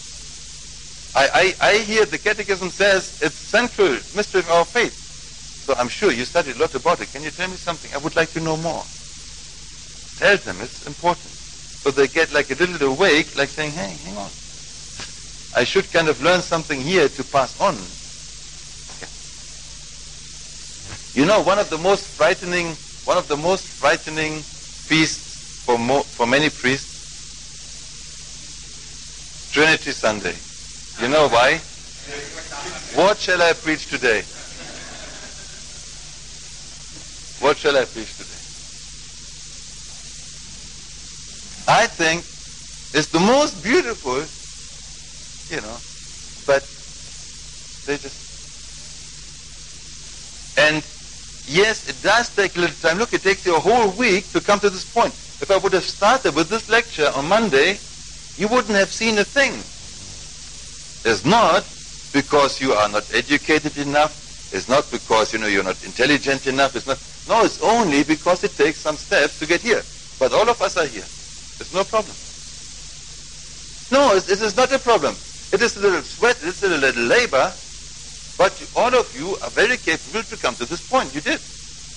I, I, I hear the Catechism says it's central mystery of our faith. So I'm sure you studied a lot about it. Can you tell me something? I would like to know more. Tell them it's important. So they get like a little awake, like saying, hey, hang on. I should kind of learn something here to pass on. Okay. You know, one of the most frightening, one of the most frightening feasts for, mo- for many priests, Trinity Sunday. You know why? What shall I preach today? What shall I preach today? I think it's the most beautiful, you know, but they just... And yes, it does take a little time. Look, it takes you a whole week to come to this point. If I would have started with this lecture on Monday, you wouldn't have seen a thing. It's not because you are not educated enough. It's not because, you know, you're not intelligent enough. It's not. No, it's only because it takes some steps to get here. But all of us are here. It's no problem. No, it is not a problem. It is a little sweat. It is a little labor. But you, all of you are very capable to come to this point. You did.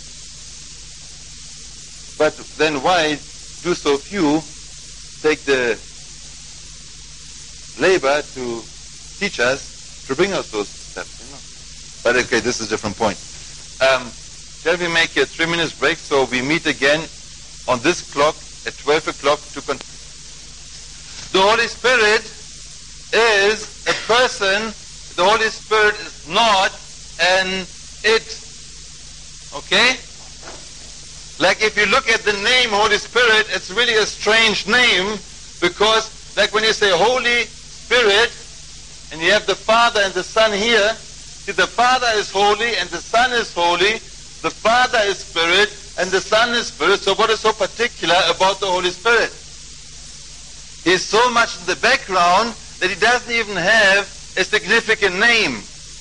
But then why do so few take the labor to teach us, to bring us those steps? You know? But okay, this is a different point. Um, shall we make a three minutes break so we meet again on this clock at twelve o'clock to continue? The Holy Spirit is a person. The Holy Spirit is not an it. Okay? Like if you look at the name Holy Spirit, it's really a strange name because like when you say Holy Spirit and you have the Father and the Son here, see, the Father is holy and the Son is holy, the Father is Spirit and the Son is Spirit. So what is so particular about the Holy Spirit? He's so much in the background that he doesn't even have a significant name.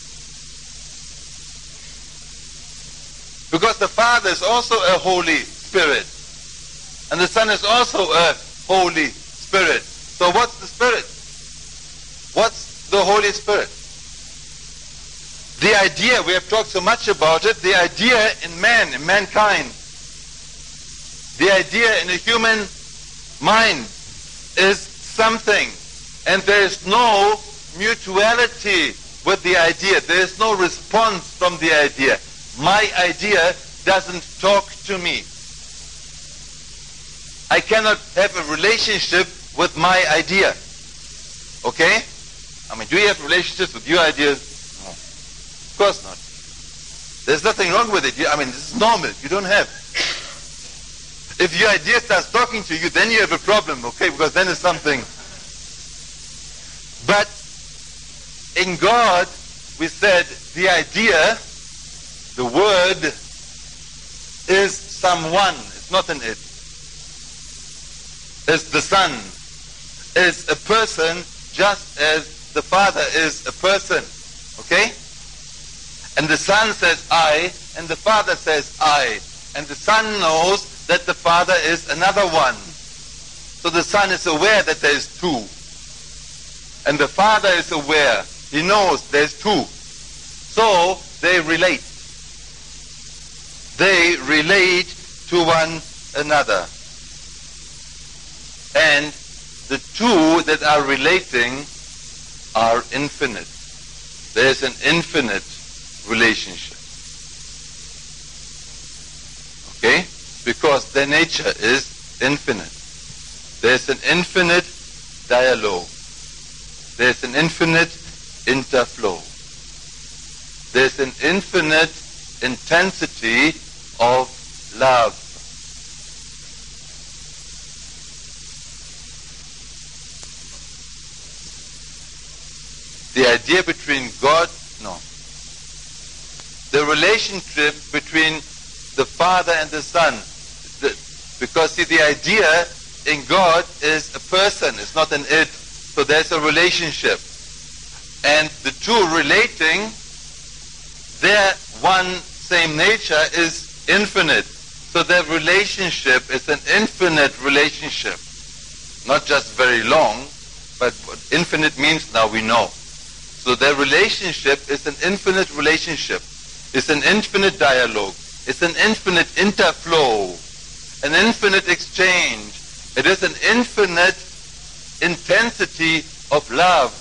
Because the Father is also a Holy Spirit. And the Son is also a Holy Spirit. So what's the Spirit? What's the Holy Spirit? The idea, we have talked so much about it, the idea in man, in mankind, the idea in a human mind is something. And there is no mutuality with the idea. There is no response from the idea. My idea doesn't talk to me. I cannot have a relationship with my idea. Okay? I mean, do you have relationships with your ideas? No. Of course not. There's nothing wrong with it. You, I mean, this is normal. You don't have. If your idea starts talking to you, then you have a problem, okay? Because then it's something. But in God, we said the idea, the word, is someone. It's not an it. It's the Son. It's a person just as the Father is a person. Okay? And the Son says I, and the Father says I. And the Son knows that the Father is another one. So the Son is aware that there is two. And the Father is aware. He knows there's two. So they relate. They relate to one another. And the two that are relating are infinite. There's an infinite relationship. Okay? Because their nature is infinite. There's an infinite dialogue. There's an infinite interflow. There's an infinite intensity of love. The idea between God, no. The relationship between the Father and the Son. The, because see, the idea in God is a person, it's not an it. So there's a relationship. And the two relating, their one same nature is infinite. So their relationship is an infinite relationship. Not just very long, but what infinite means now we know. So their relationship is an infinite relationship. It's an infinite dialogue. It's an infinite interflow. An infinite exchange. It is an infinite intensity of love.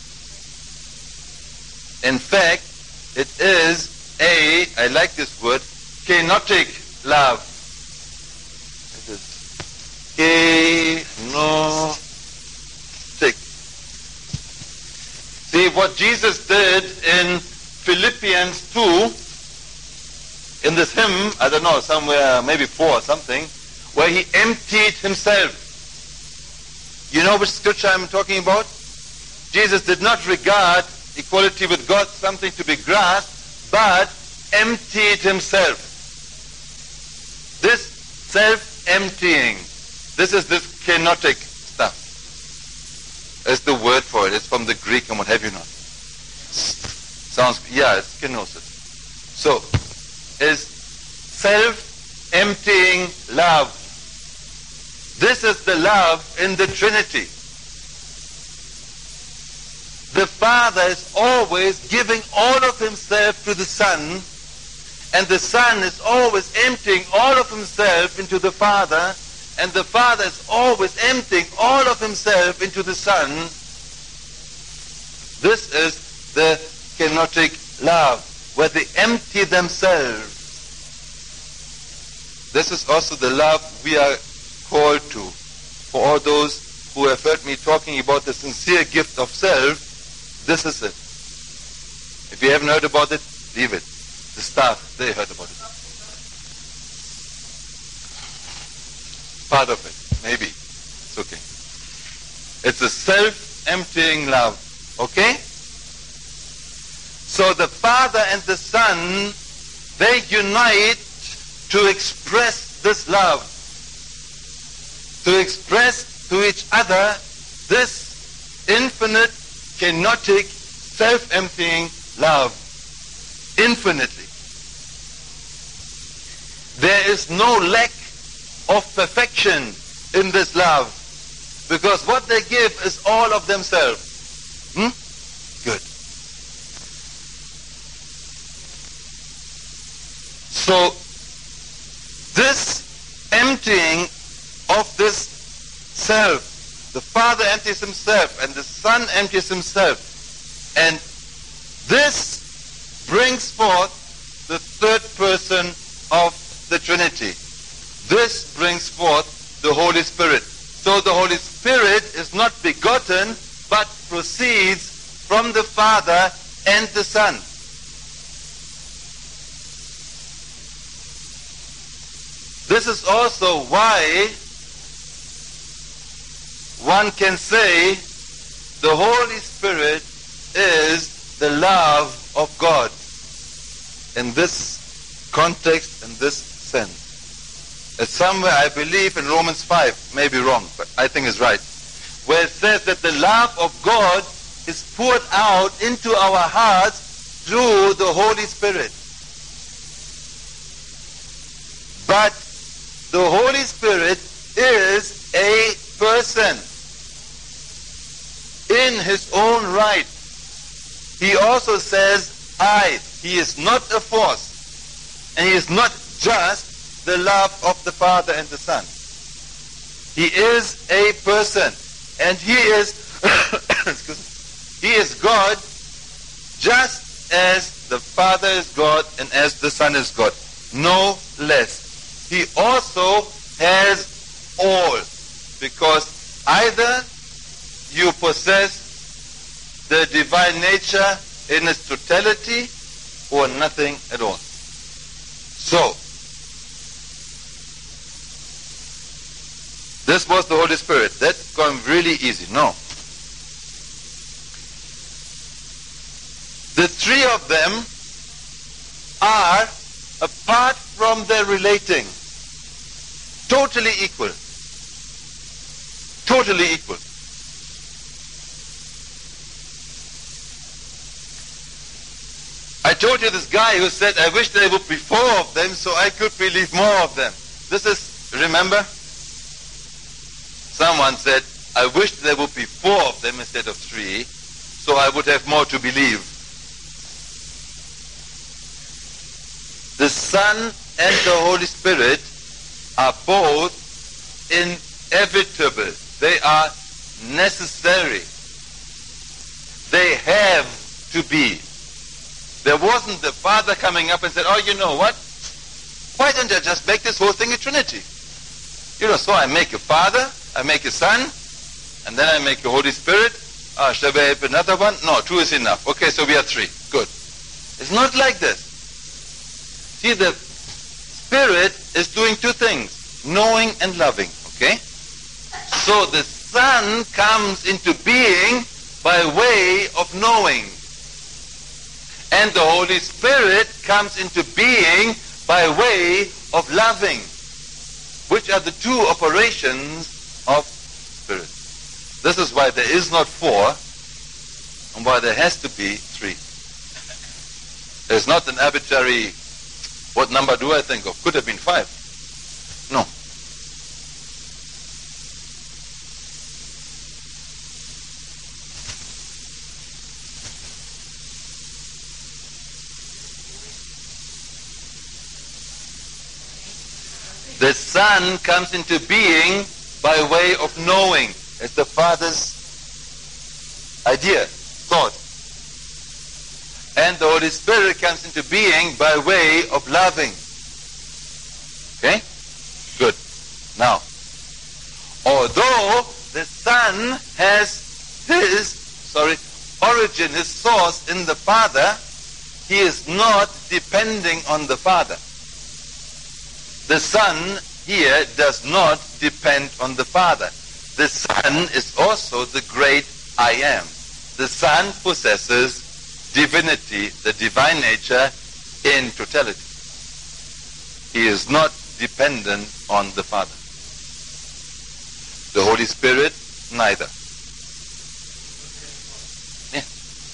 In fact, it is a, I like this word, kenotic love. It is kenotic. See, what Jesus did in Philippians two, in this hymn, I don't know, somewhere, maybe four or something, where he emptied himself. You know which scripture I'm talking about? Jesus did not regard equality with God something to be grasped, but emptied himself. This self-emptying, this is this kenotic stuff. Is the word for it. It's from the Greek and what have you not. Sounds, yeah, it's kenosis. So, is self-emptying love. This is the love in the Trinity. The Father is always giving all of himself to the Son, and the Son is always emptying all of himself into the Father, and the Father is always emptying all of himself into the Son. This is the kenotic love, where they empty themselves. This is also the love we are called to. For all those who have heard me talking about the sincere gift of self, this is it. If you haven't heard about it, leave it. The staff, they heard about it. Part of it, maybe. It's okay. It's a self-emptying love. Okay? So the Father and the Son, they unite to express this love. To express to each other this infinite, kenotic, self-emptying love. Infinitely. There is no lack of perfection in this love, because what they give is all of themselves. Hmm? Good. So, this emptying of this self, the Father empties himself and the Son empties himself, and this brings forth the third person of the Trinity. This brings forth the Holy Spirit. So the Holy Spirit is not begotten, but proceeds from the Father and the Son. This is also why one can say the Holy Spirit is the love of God in this context, in this sense. It's somewhere, I believe, in Romans five, may be wrong, but I think it's right, where it says that the love of God is poured out into our hearts through the Holy Spirit. But the Holy Spirit is a person in his own right. He also says, I. He is not a force. And he is not just the love of the Father and the Son. He is a person. And he is, excuse me, he is God just as the Father is God and as the Son is God. No less. He also has all. Because either you possess the divine nature in its totality or nothing at all. So, this was the Holy Spirit. That's going really easy. No. The three of them are, apart from their relating, totally equal. Totally equal. I told you this guy who said, I wish there would be four of them so I could believe more of them. This is, remember? Someone said, I wish there would be four of them instead of three so I would have more to believe. The Son and the Holy Spirit are both inevitable. They are necessary. They have to be. There wasn't the Father coming up and said, oh, you know what? Why don't I just make this whole thing a Trinity? You know, so I make a Father, I make a Son, and then I make a Holy Spirit. Ah, shall we have another one? No, two is enough. Okay, so we are three. Good. It's not like this. See, the Spirit is doing two things, knowing and loving. Okay? So the Son comes into being by way of knowing. And the Holy Spirit comes into being by way of loving, which are the two operations of Spirit. This is why there is not four, and why there has to be three. There's not an arbitrary, what number do I think of? Could have been five. No. The Son comes into being by way of knowing. It's the Father's idea, thought. And the Holy Spirit comes into being by way of loving. Okay? Good. Now, although the Son has his, sorry, origin, his source in the Father, he is not depending on the Father. The Son here does not depend on the Father. The Son is also the great I am. The Son possesses divinity, the divine nature, in totality. He is not dependent on the Father. The Holy Spirit, neither. Yeah.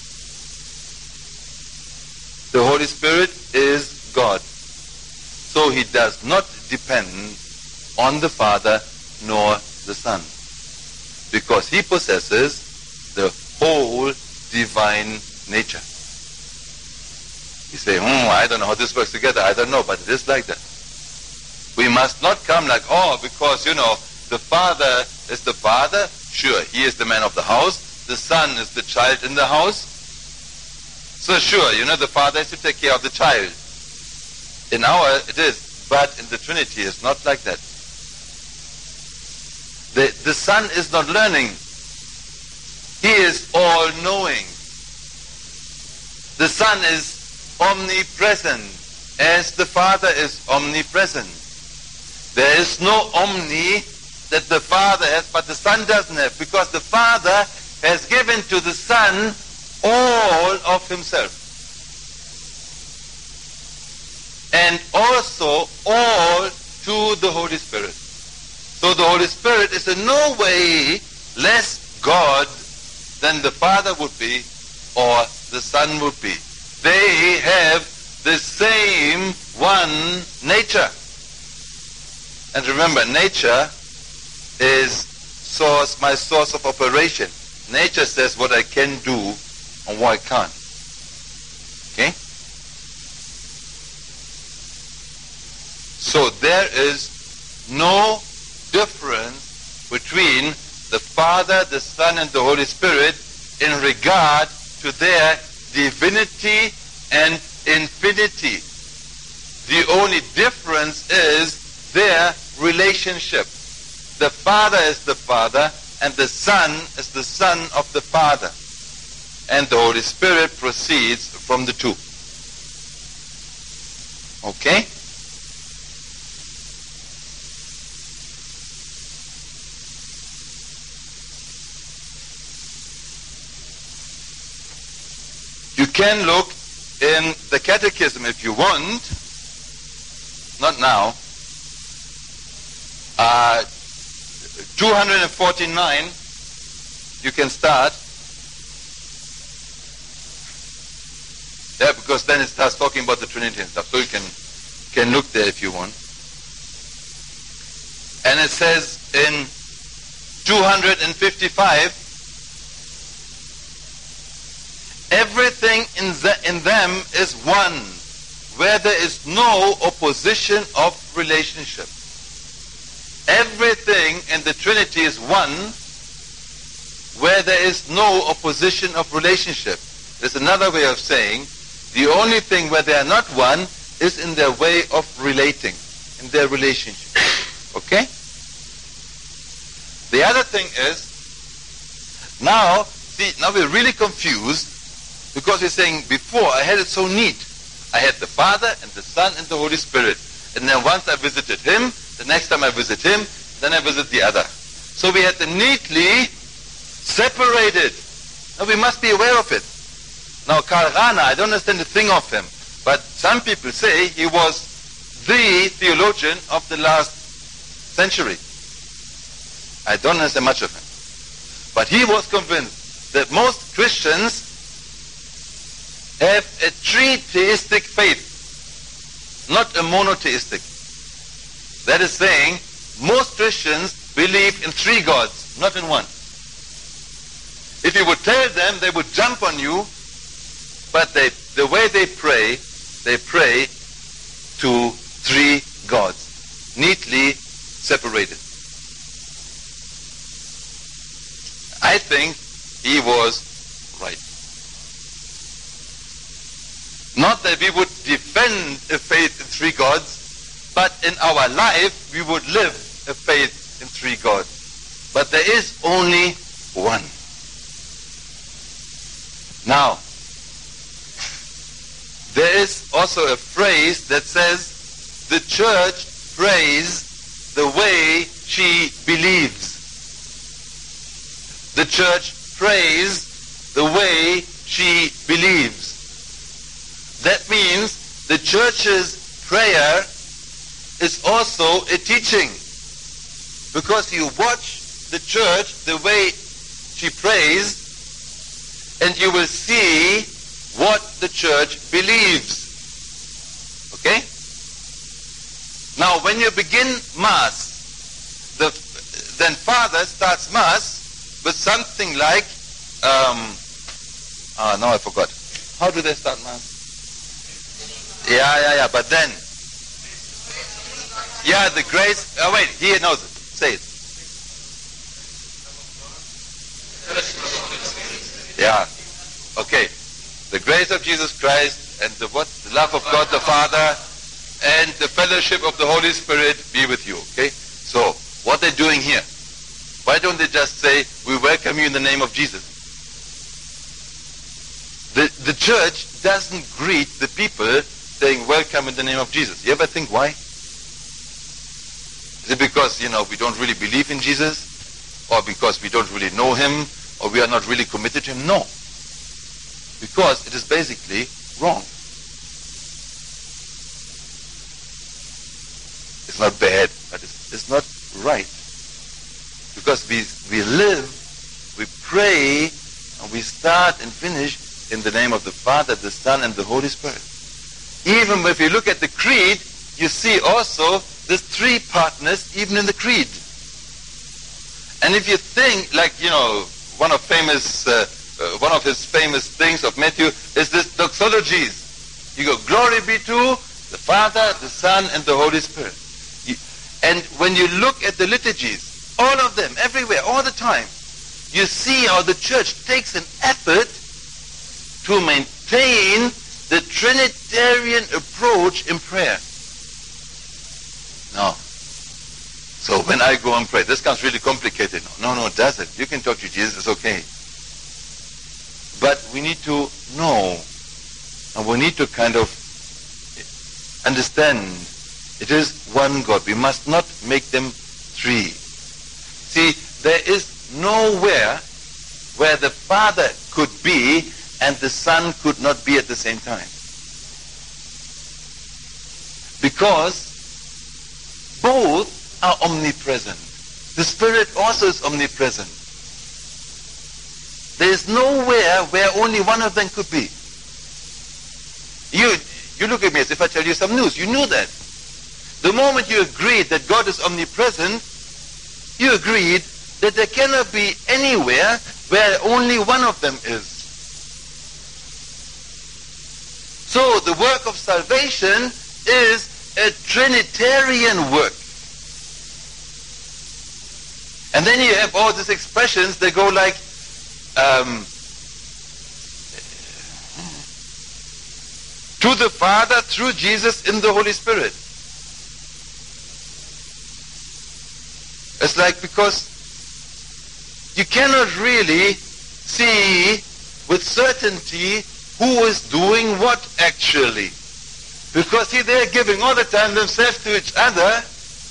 The Holy Spirit is God. So he does not depend on the Father nor the Son, because he possesses the whole divine nature. You say, hmm, I don't know how this works together. I don't know, but it is like that. We must not come like, oh, because, you know, the Father is the Father. Sure, he is the man of the house. The Son is the child in the house. So sure, you know, the Father has to take care of the child. In our, it is, but in the Trinity, it's not like that. The, the Son is not learning. He is all-knowing. The Son is omnipresent, as the Father is omnipresent. There is no omni that the Father has, but the Son doesn't have, because the Father has given to the Son all of himself. And also all to the Holy Spirit. So the Holy Spirit is in no way less God than the Father would be or the Son would be. They have the same one nature. And remember, nature is source, my source of operation. Nature says what I can do and what I can't. Okay? So there is no difference between the Father, the Son, and the Holy Spirit in regard to their divinity and infinity. The only difference is their relationship. The Father is the Father, and the Son is the Son of the Father. And the Holy Spirit proceeds from the two. Okay? You can look in the Catechism if you want. Not now. Uh, two forty-nine, you can start. Yeah, because then it starts talking about the Trinity and stuff. So you can, can look there if you want. And it says in two fifty-five, everything in, the, in them is one, where there is no opposition of relationship. Everything in the Trinity is one, where there is no opposition of relationship. There's another way of saying, the only thing where they are not one is in their way of relating, in their relationship. Okay? The other thing is, now, see, now we're really confused, because we're saying, before I had it so neat. I had the Father and the Son and the Holy Spirit. And then once I visited him, the next time I visit him, then I visit the other. So we had them neatly separated. Now we must be aware of it. Now Karl Rahner, I don't understand a thing of him, but some people say he was the theologian of the last century. I don't understand much of him. But he was convinced that most Christians have a tritheistic faith, not a monotheistic. That is saying, most Christians believe in three gods, not in one. If you would tell them, they would jump on you, but they, the way they pray, they pray to three gods, neatly separated. I think he was right. Not that we would defend a faith in three gods, but in our life we would live a faith in three gods. But there is only one. Now, there is also a phrase that says, the church prays the way she believes. The church prays the way she believes. That means the church's prayer is also a teaching. Because you watch the church the way she prays, and you will see what the church believes. Okay? Now, when you begin Mass, the, then Father starts Mass with something like, um, ah, now I forgot. How do they start Mass? Yeah, yeah, yeah, but then, yeah, the grace, oh wait, he knows it. Say it. Yeah, okay. The grace of Jesus Christ and the what? The love of God the Father and the fellowship of the Holy Spirit be with you, okay? So, what they're doing here, why don't they just say, we welcome you in the name of Jesus? The, the church doesn't greet the people saying, welcome in the name of Jesus. You ever think why? Is it because, you know, we don't really believe in Jesus? Or because we don't really know him? Or we are not really committed to him? No. Because it is basically wrong. It's not bad, but it's, it's not right. Because we, we live, we pray, and we start and finish in the name of the Father, the Son, and the Holy Spirit. Even if you look at the creed, you see also there's three partners even in the creed. And if you think, like, you know, one of famous, uh, uh, one of his famous things of Matthew is this doxologies. You go, glory be to the Father, the Son, and the Holy Spirit. You, and when you look at the liturgies, all of them, everywhere, all the time, you see how the church takes an effort to maintain the Trinitarian approach in prayer. No. So when I go and pray, this comes really complicated. No, no, it doesn't. You can talk to Jesus, it's okay. But we need to know, and we need to kind of understand, it is one God. We must not make them three. See, there is nowhere where the Father could be and the Son could not be at the same time. Because both are omnipresent. The Spirit also is omnipresent. There is nowhere where only one of them could be. You, you look at me as if I tell you some news. You knew that. The moment you agreed that God is omnipresent, you agreed that there cannot be anywhere where only one of them is. So the work of salvation is a Trinitarian work. And then you have all these expressions that go like, um, to the Father through Jesus in the Holy Spirit. It's like, because you cannot really see with certainty who is doing what actually. Because see, they're giving all the time themselves to each other.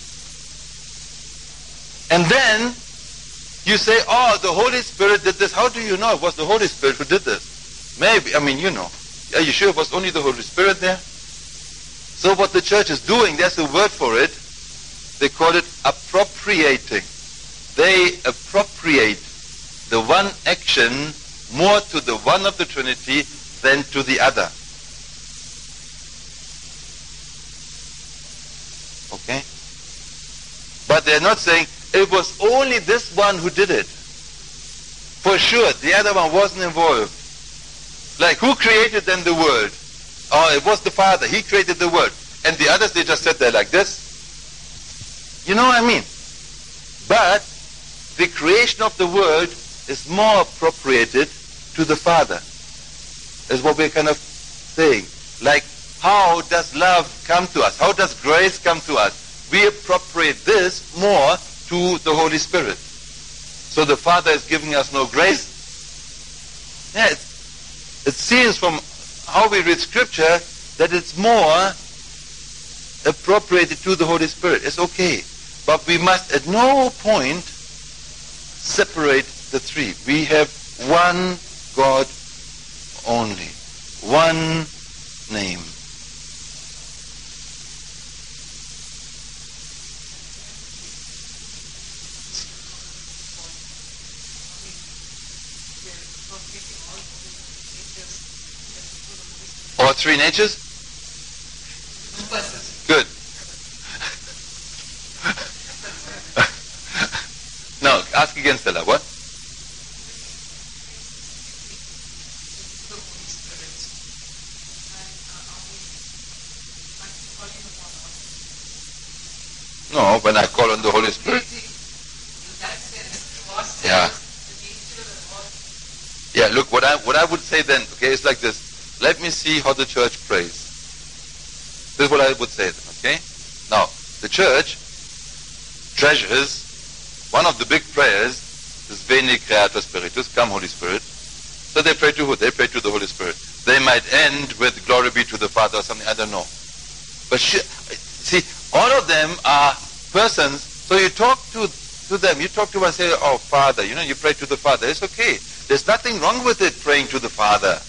And then you say, oh, the Holy Spirit did this. How do you know it was the Holy Spirit who did this? Maybe, I mean, you know. Are you sure it was only the Holy Spirit there? So what the church is doing, there's a word for it. They call it appropriating. They appropriate the one action more to the one of the Trinity than to the other. Okay? But they're not saying it was only this one who did it. For sure, the other one wasn't involved. Like, who created then the world? Oh, it was the Father. He created the world. And the others, they just sat there like this. You know what I mean? But the creation of the world is more appropriated to the Father. Is what we're kind of saying. Like, how does love come to us? How does grace come to us? We appropriate this more to the Holy Spirit. So the Father is giving us no grace. Yeah, it, it seems from how we read Scripture that it's more appropriated to the Holy Spirit. It's okay. But we must at no point separate the three. We have one God only. One name. Or three natures? Good. No, ask again, Stella. What? No, when I call on the Holy Spirit. Yeah. Yeah, look, what I what I would say then, okay, it's like this. Let me see how the church prays. This is what I would say then, okay? Now, the church treasures one of the big prayers is Veni Creator Spiritus, come Holy Spirit. So they pray to who? They pray to the Holy Spirit. They might end with glory be to the Father or something, I don't know. But sh- see, all of them are persons, so you talk to, to them, you talk to them and say, oh, Father, you know, you pray to the Father, it's okay. There's nothing wrong with it, praying to the Father.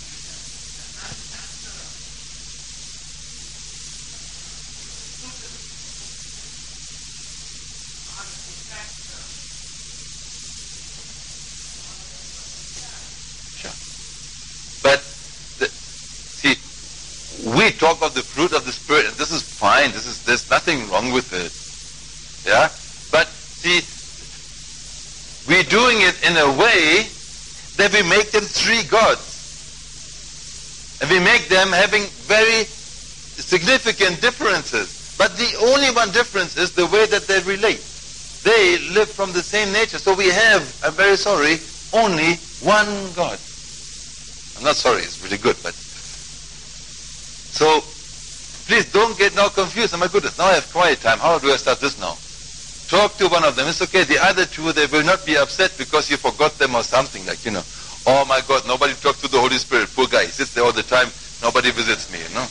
But, the, see, we talk of the fruit of the Spirit, and this is fine. This is there's nothing wrong with it. Yeah? But, see, we're doing it in a way that we make them three gods. And we make them having very significant differences. But the only one difference is the way that they relate. They live from the same nature. So we have, I'm very sorry, only one God. I'm not sorry, it's really good, but... So, please don't get now confused. Oh my goodness, now I have quiet time. How do I start this now? Talk to one of them. It's okay. The other two, they will not be upset because you forgot them or something, like, you know. Oh my God, nobody talks to the Holy Spirit. Poor guy, he sits there all the time. Nobody visits me, you know.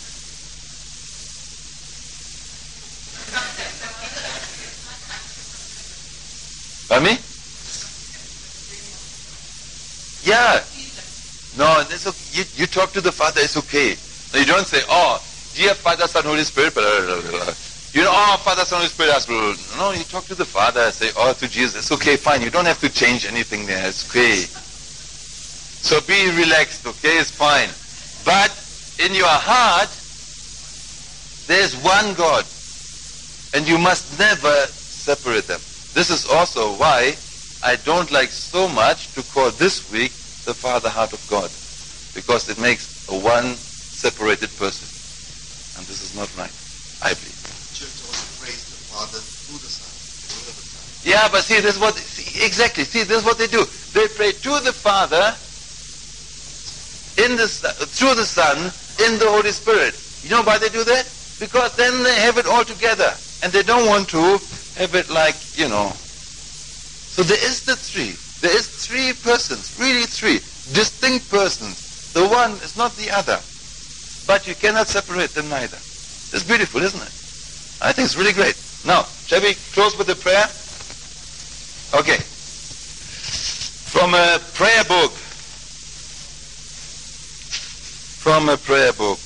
By me? Yeah. No, it's okay. You, you talk to the Father, it's okay. No, you don't say, oh, dear Father, Son, Holy Spirit, blah, blah, blah, blah. You know, oh, Father, Son, Holy Spirit, blah, blah, blah. No, you talk to the Father, say, oh, to Jesus, it's okay, fine. You don't have to change anything there, it's okay. So be relaxed, okay, it's fine. But in your heart, there's one God, and you must never separate them. This is also why I don't like so much to call this week the Father Heart of God, because it makes a one separated person, and this is not right, I believe. The church also prays the Father through the Son, the word of the Son. Yeah, but see, this is what see, exactly. See, this is what they do. They pray to the Father in the through the Son in the Holy Spirit. You know why they do that? Because then they have it all together, and they don't want to have it like, you know. So there is the three. There is three persons, really three, distinct persons. The one is not the other. But you cannot separate them neither. It's beautiful, isn't it? I think it's really great. Now, shall we close with a prayer? Okay. From a prayer book. From a prayer book.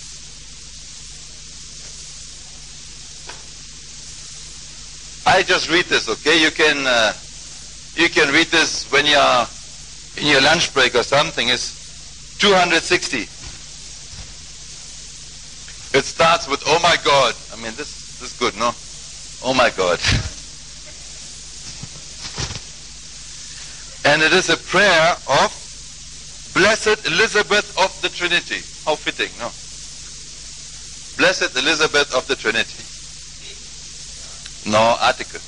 I just read this, okay? You can uh, you can read this when you're in your lunch break or something. It's two hundred sixty. It starts with, oh my God. I mean, this, this is good, no? Oh my God. And it is a prayer of Blessed Elizabeth of the Trinity. How fitting, no? Blessed Elizabeth of the Trinity. No, article.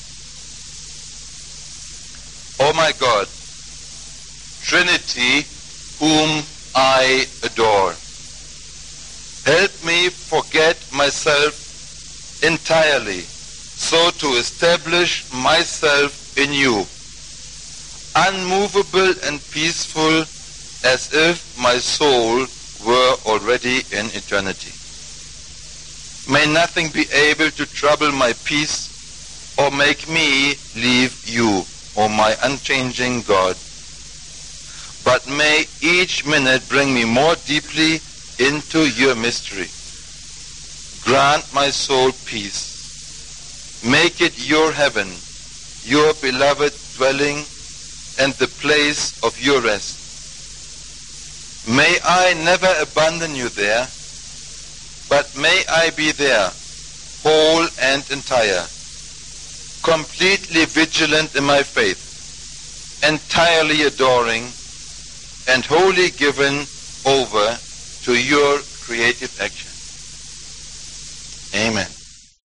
Oh my God, Trinity, whom I adore, help me forget myself entirely, so to establish myself in you, unmovable and peaceful, as if my soul were already in eternity. May nothing be able to trouble my peace or make me leave you, O my unchanging God. But may each minute bring me more deeply into your mystery. Grant my soul peace. Make it your heaven, your beloved dwelling, and the place of your rest. May I never abandon you there, but may I be there, whole and entire, completely vigilant in my faith, entirely adoring, and wholly given over to your creative action. Amen.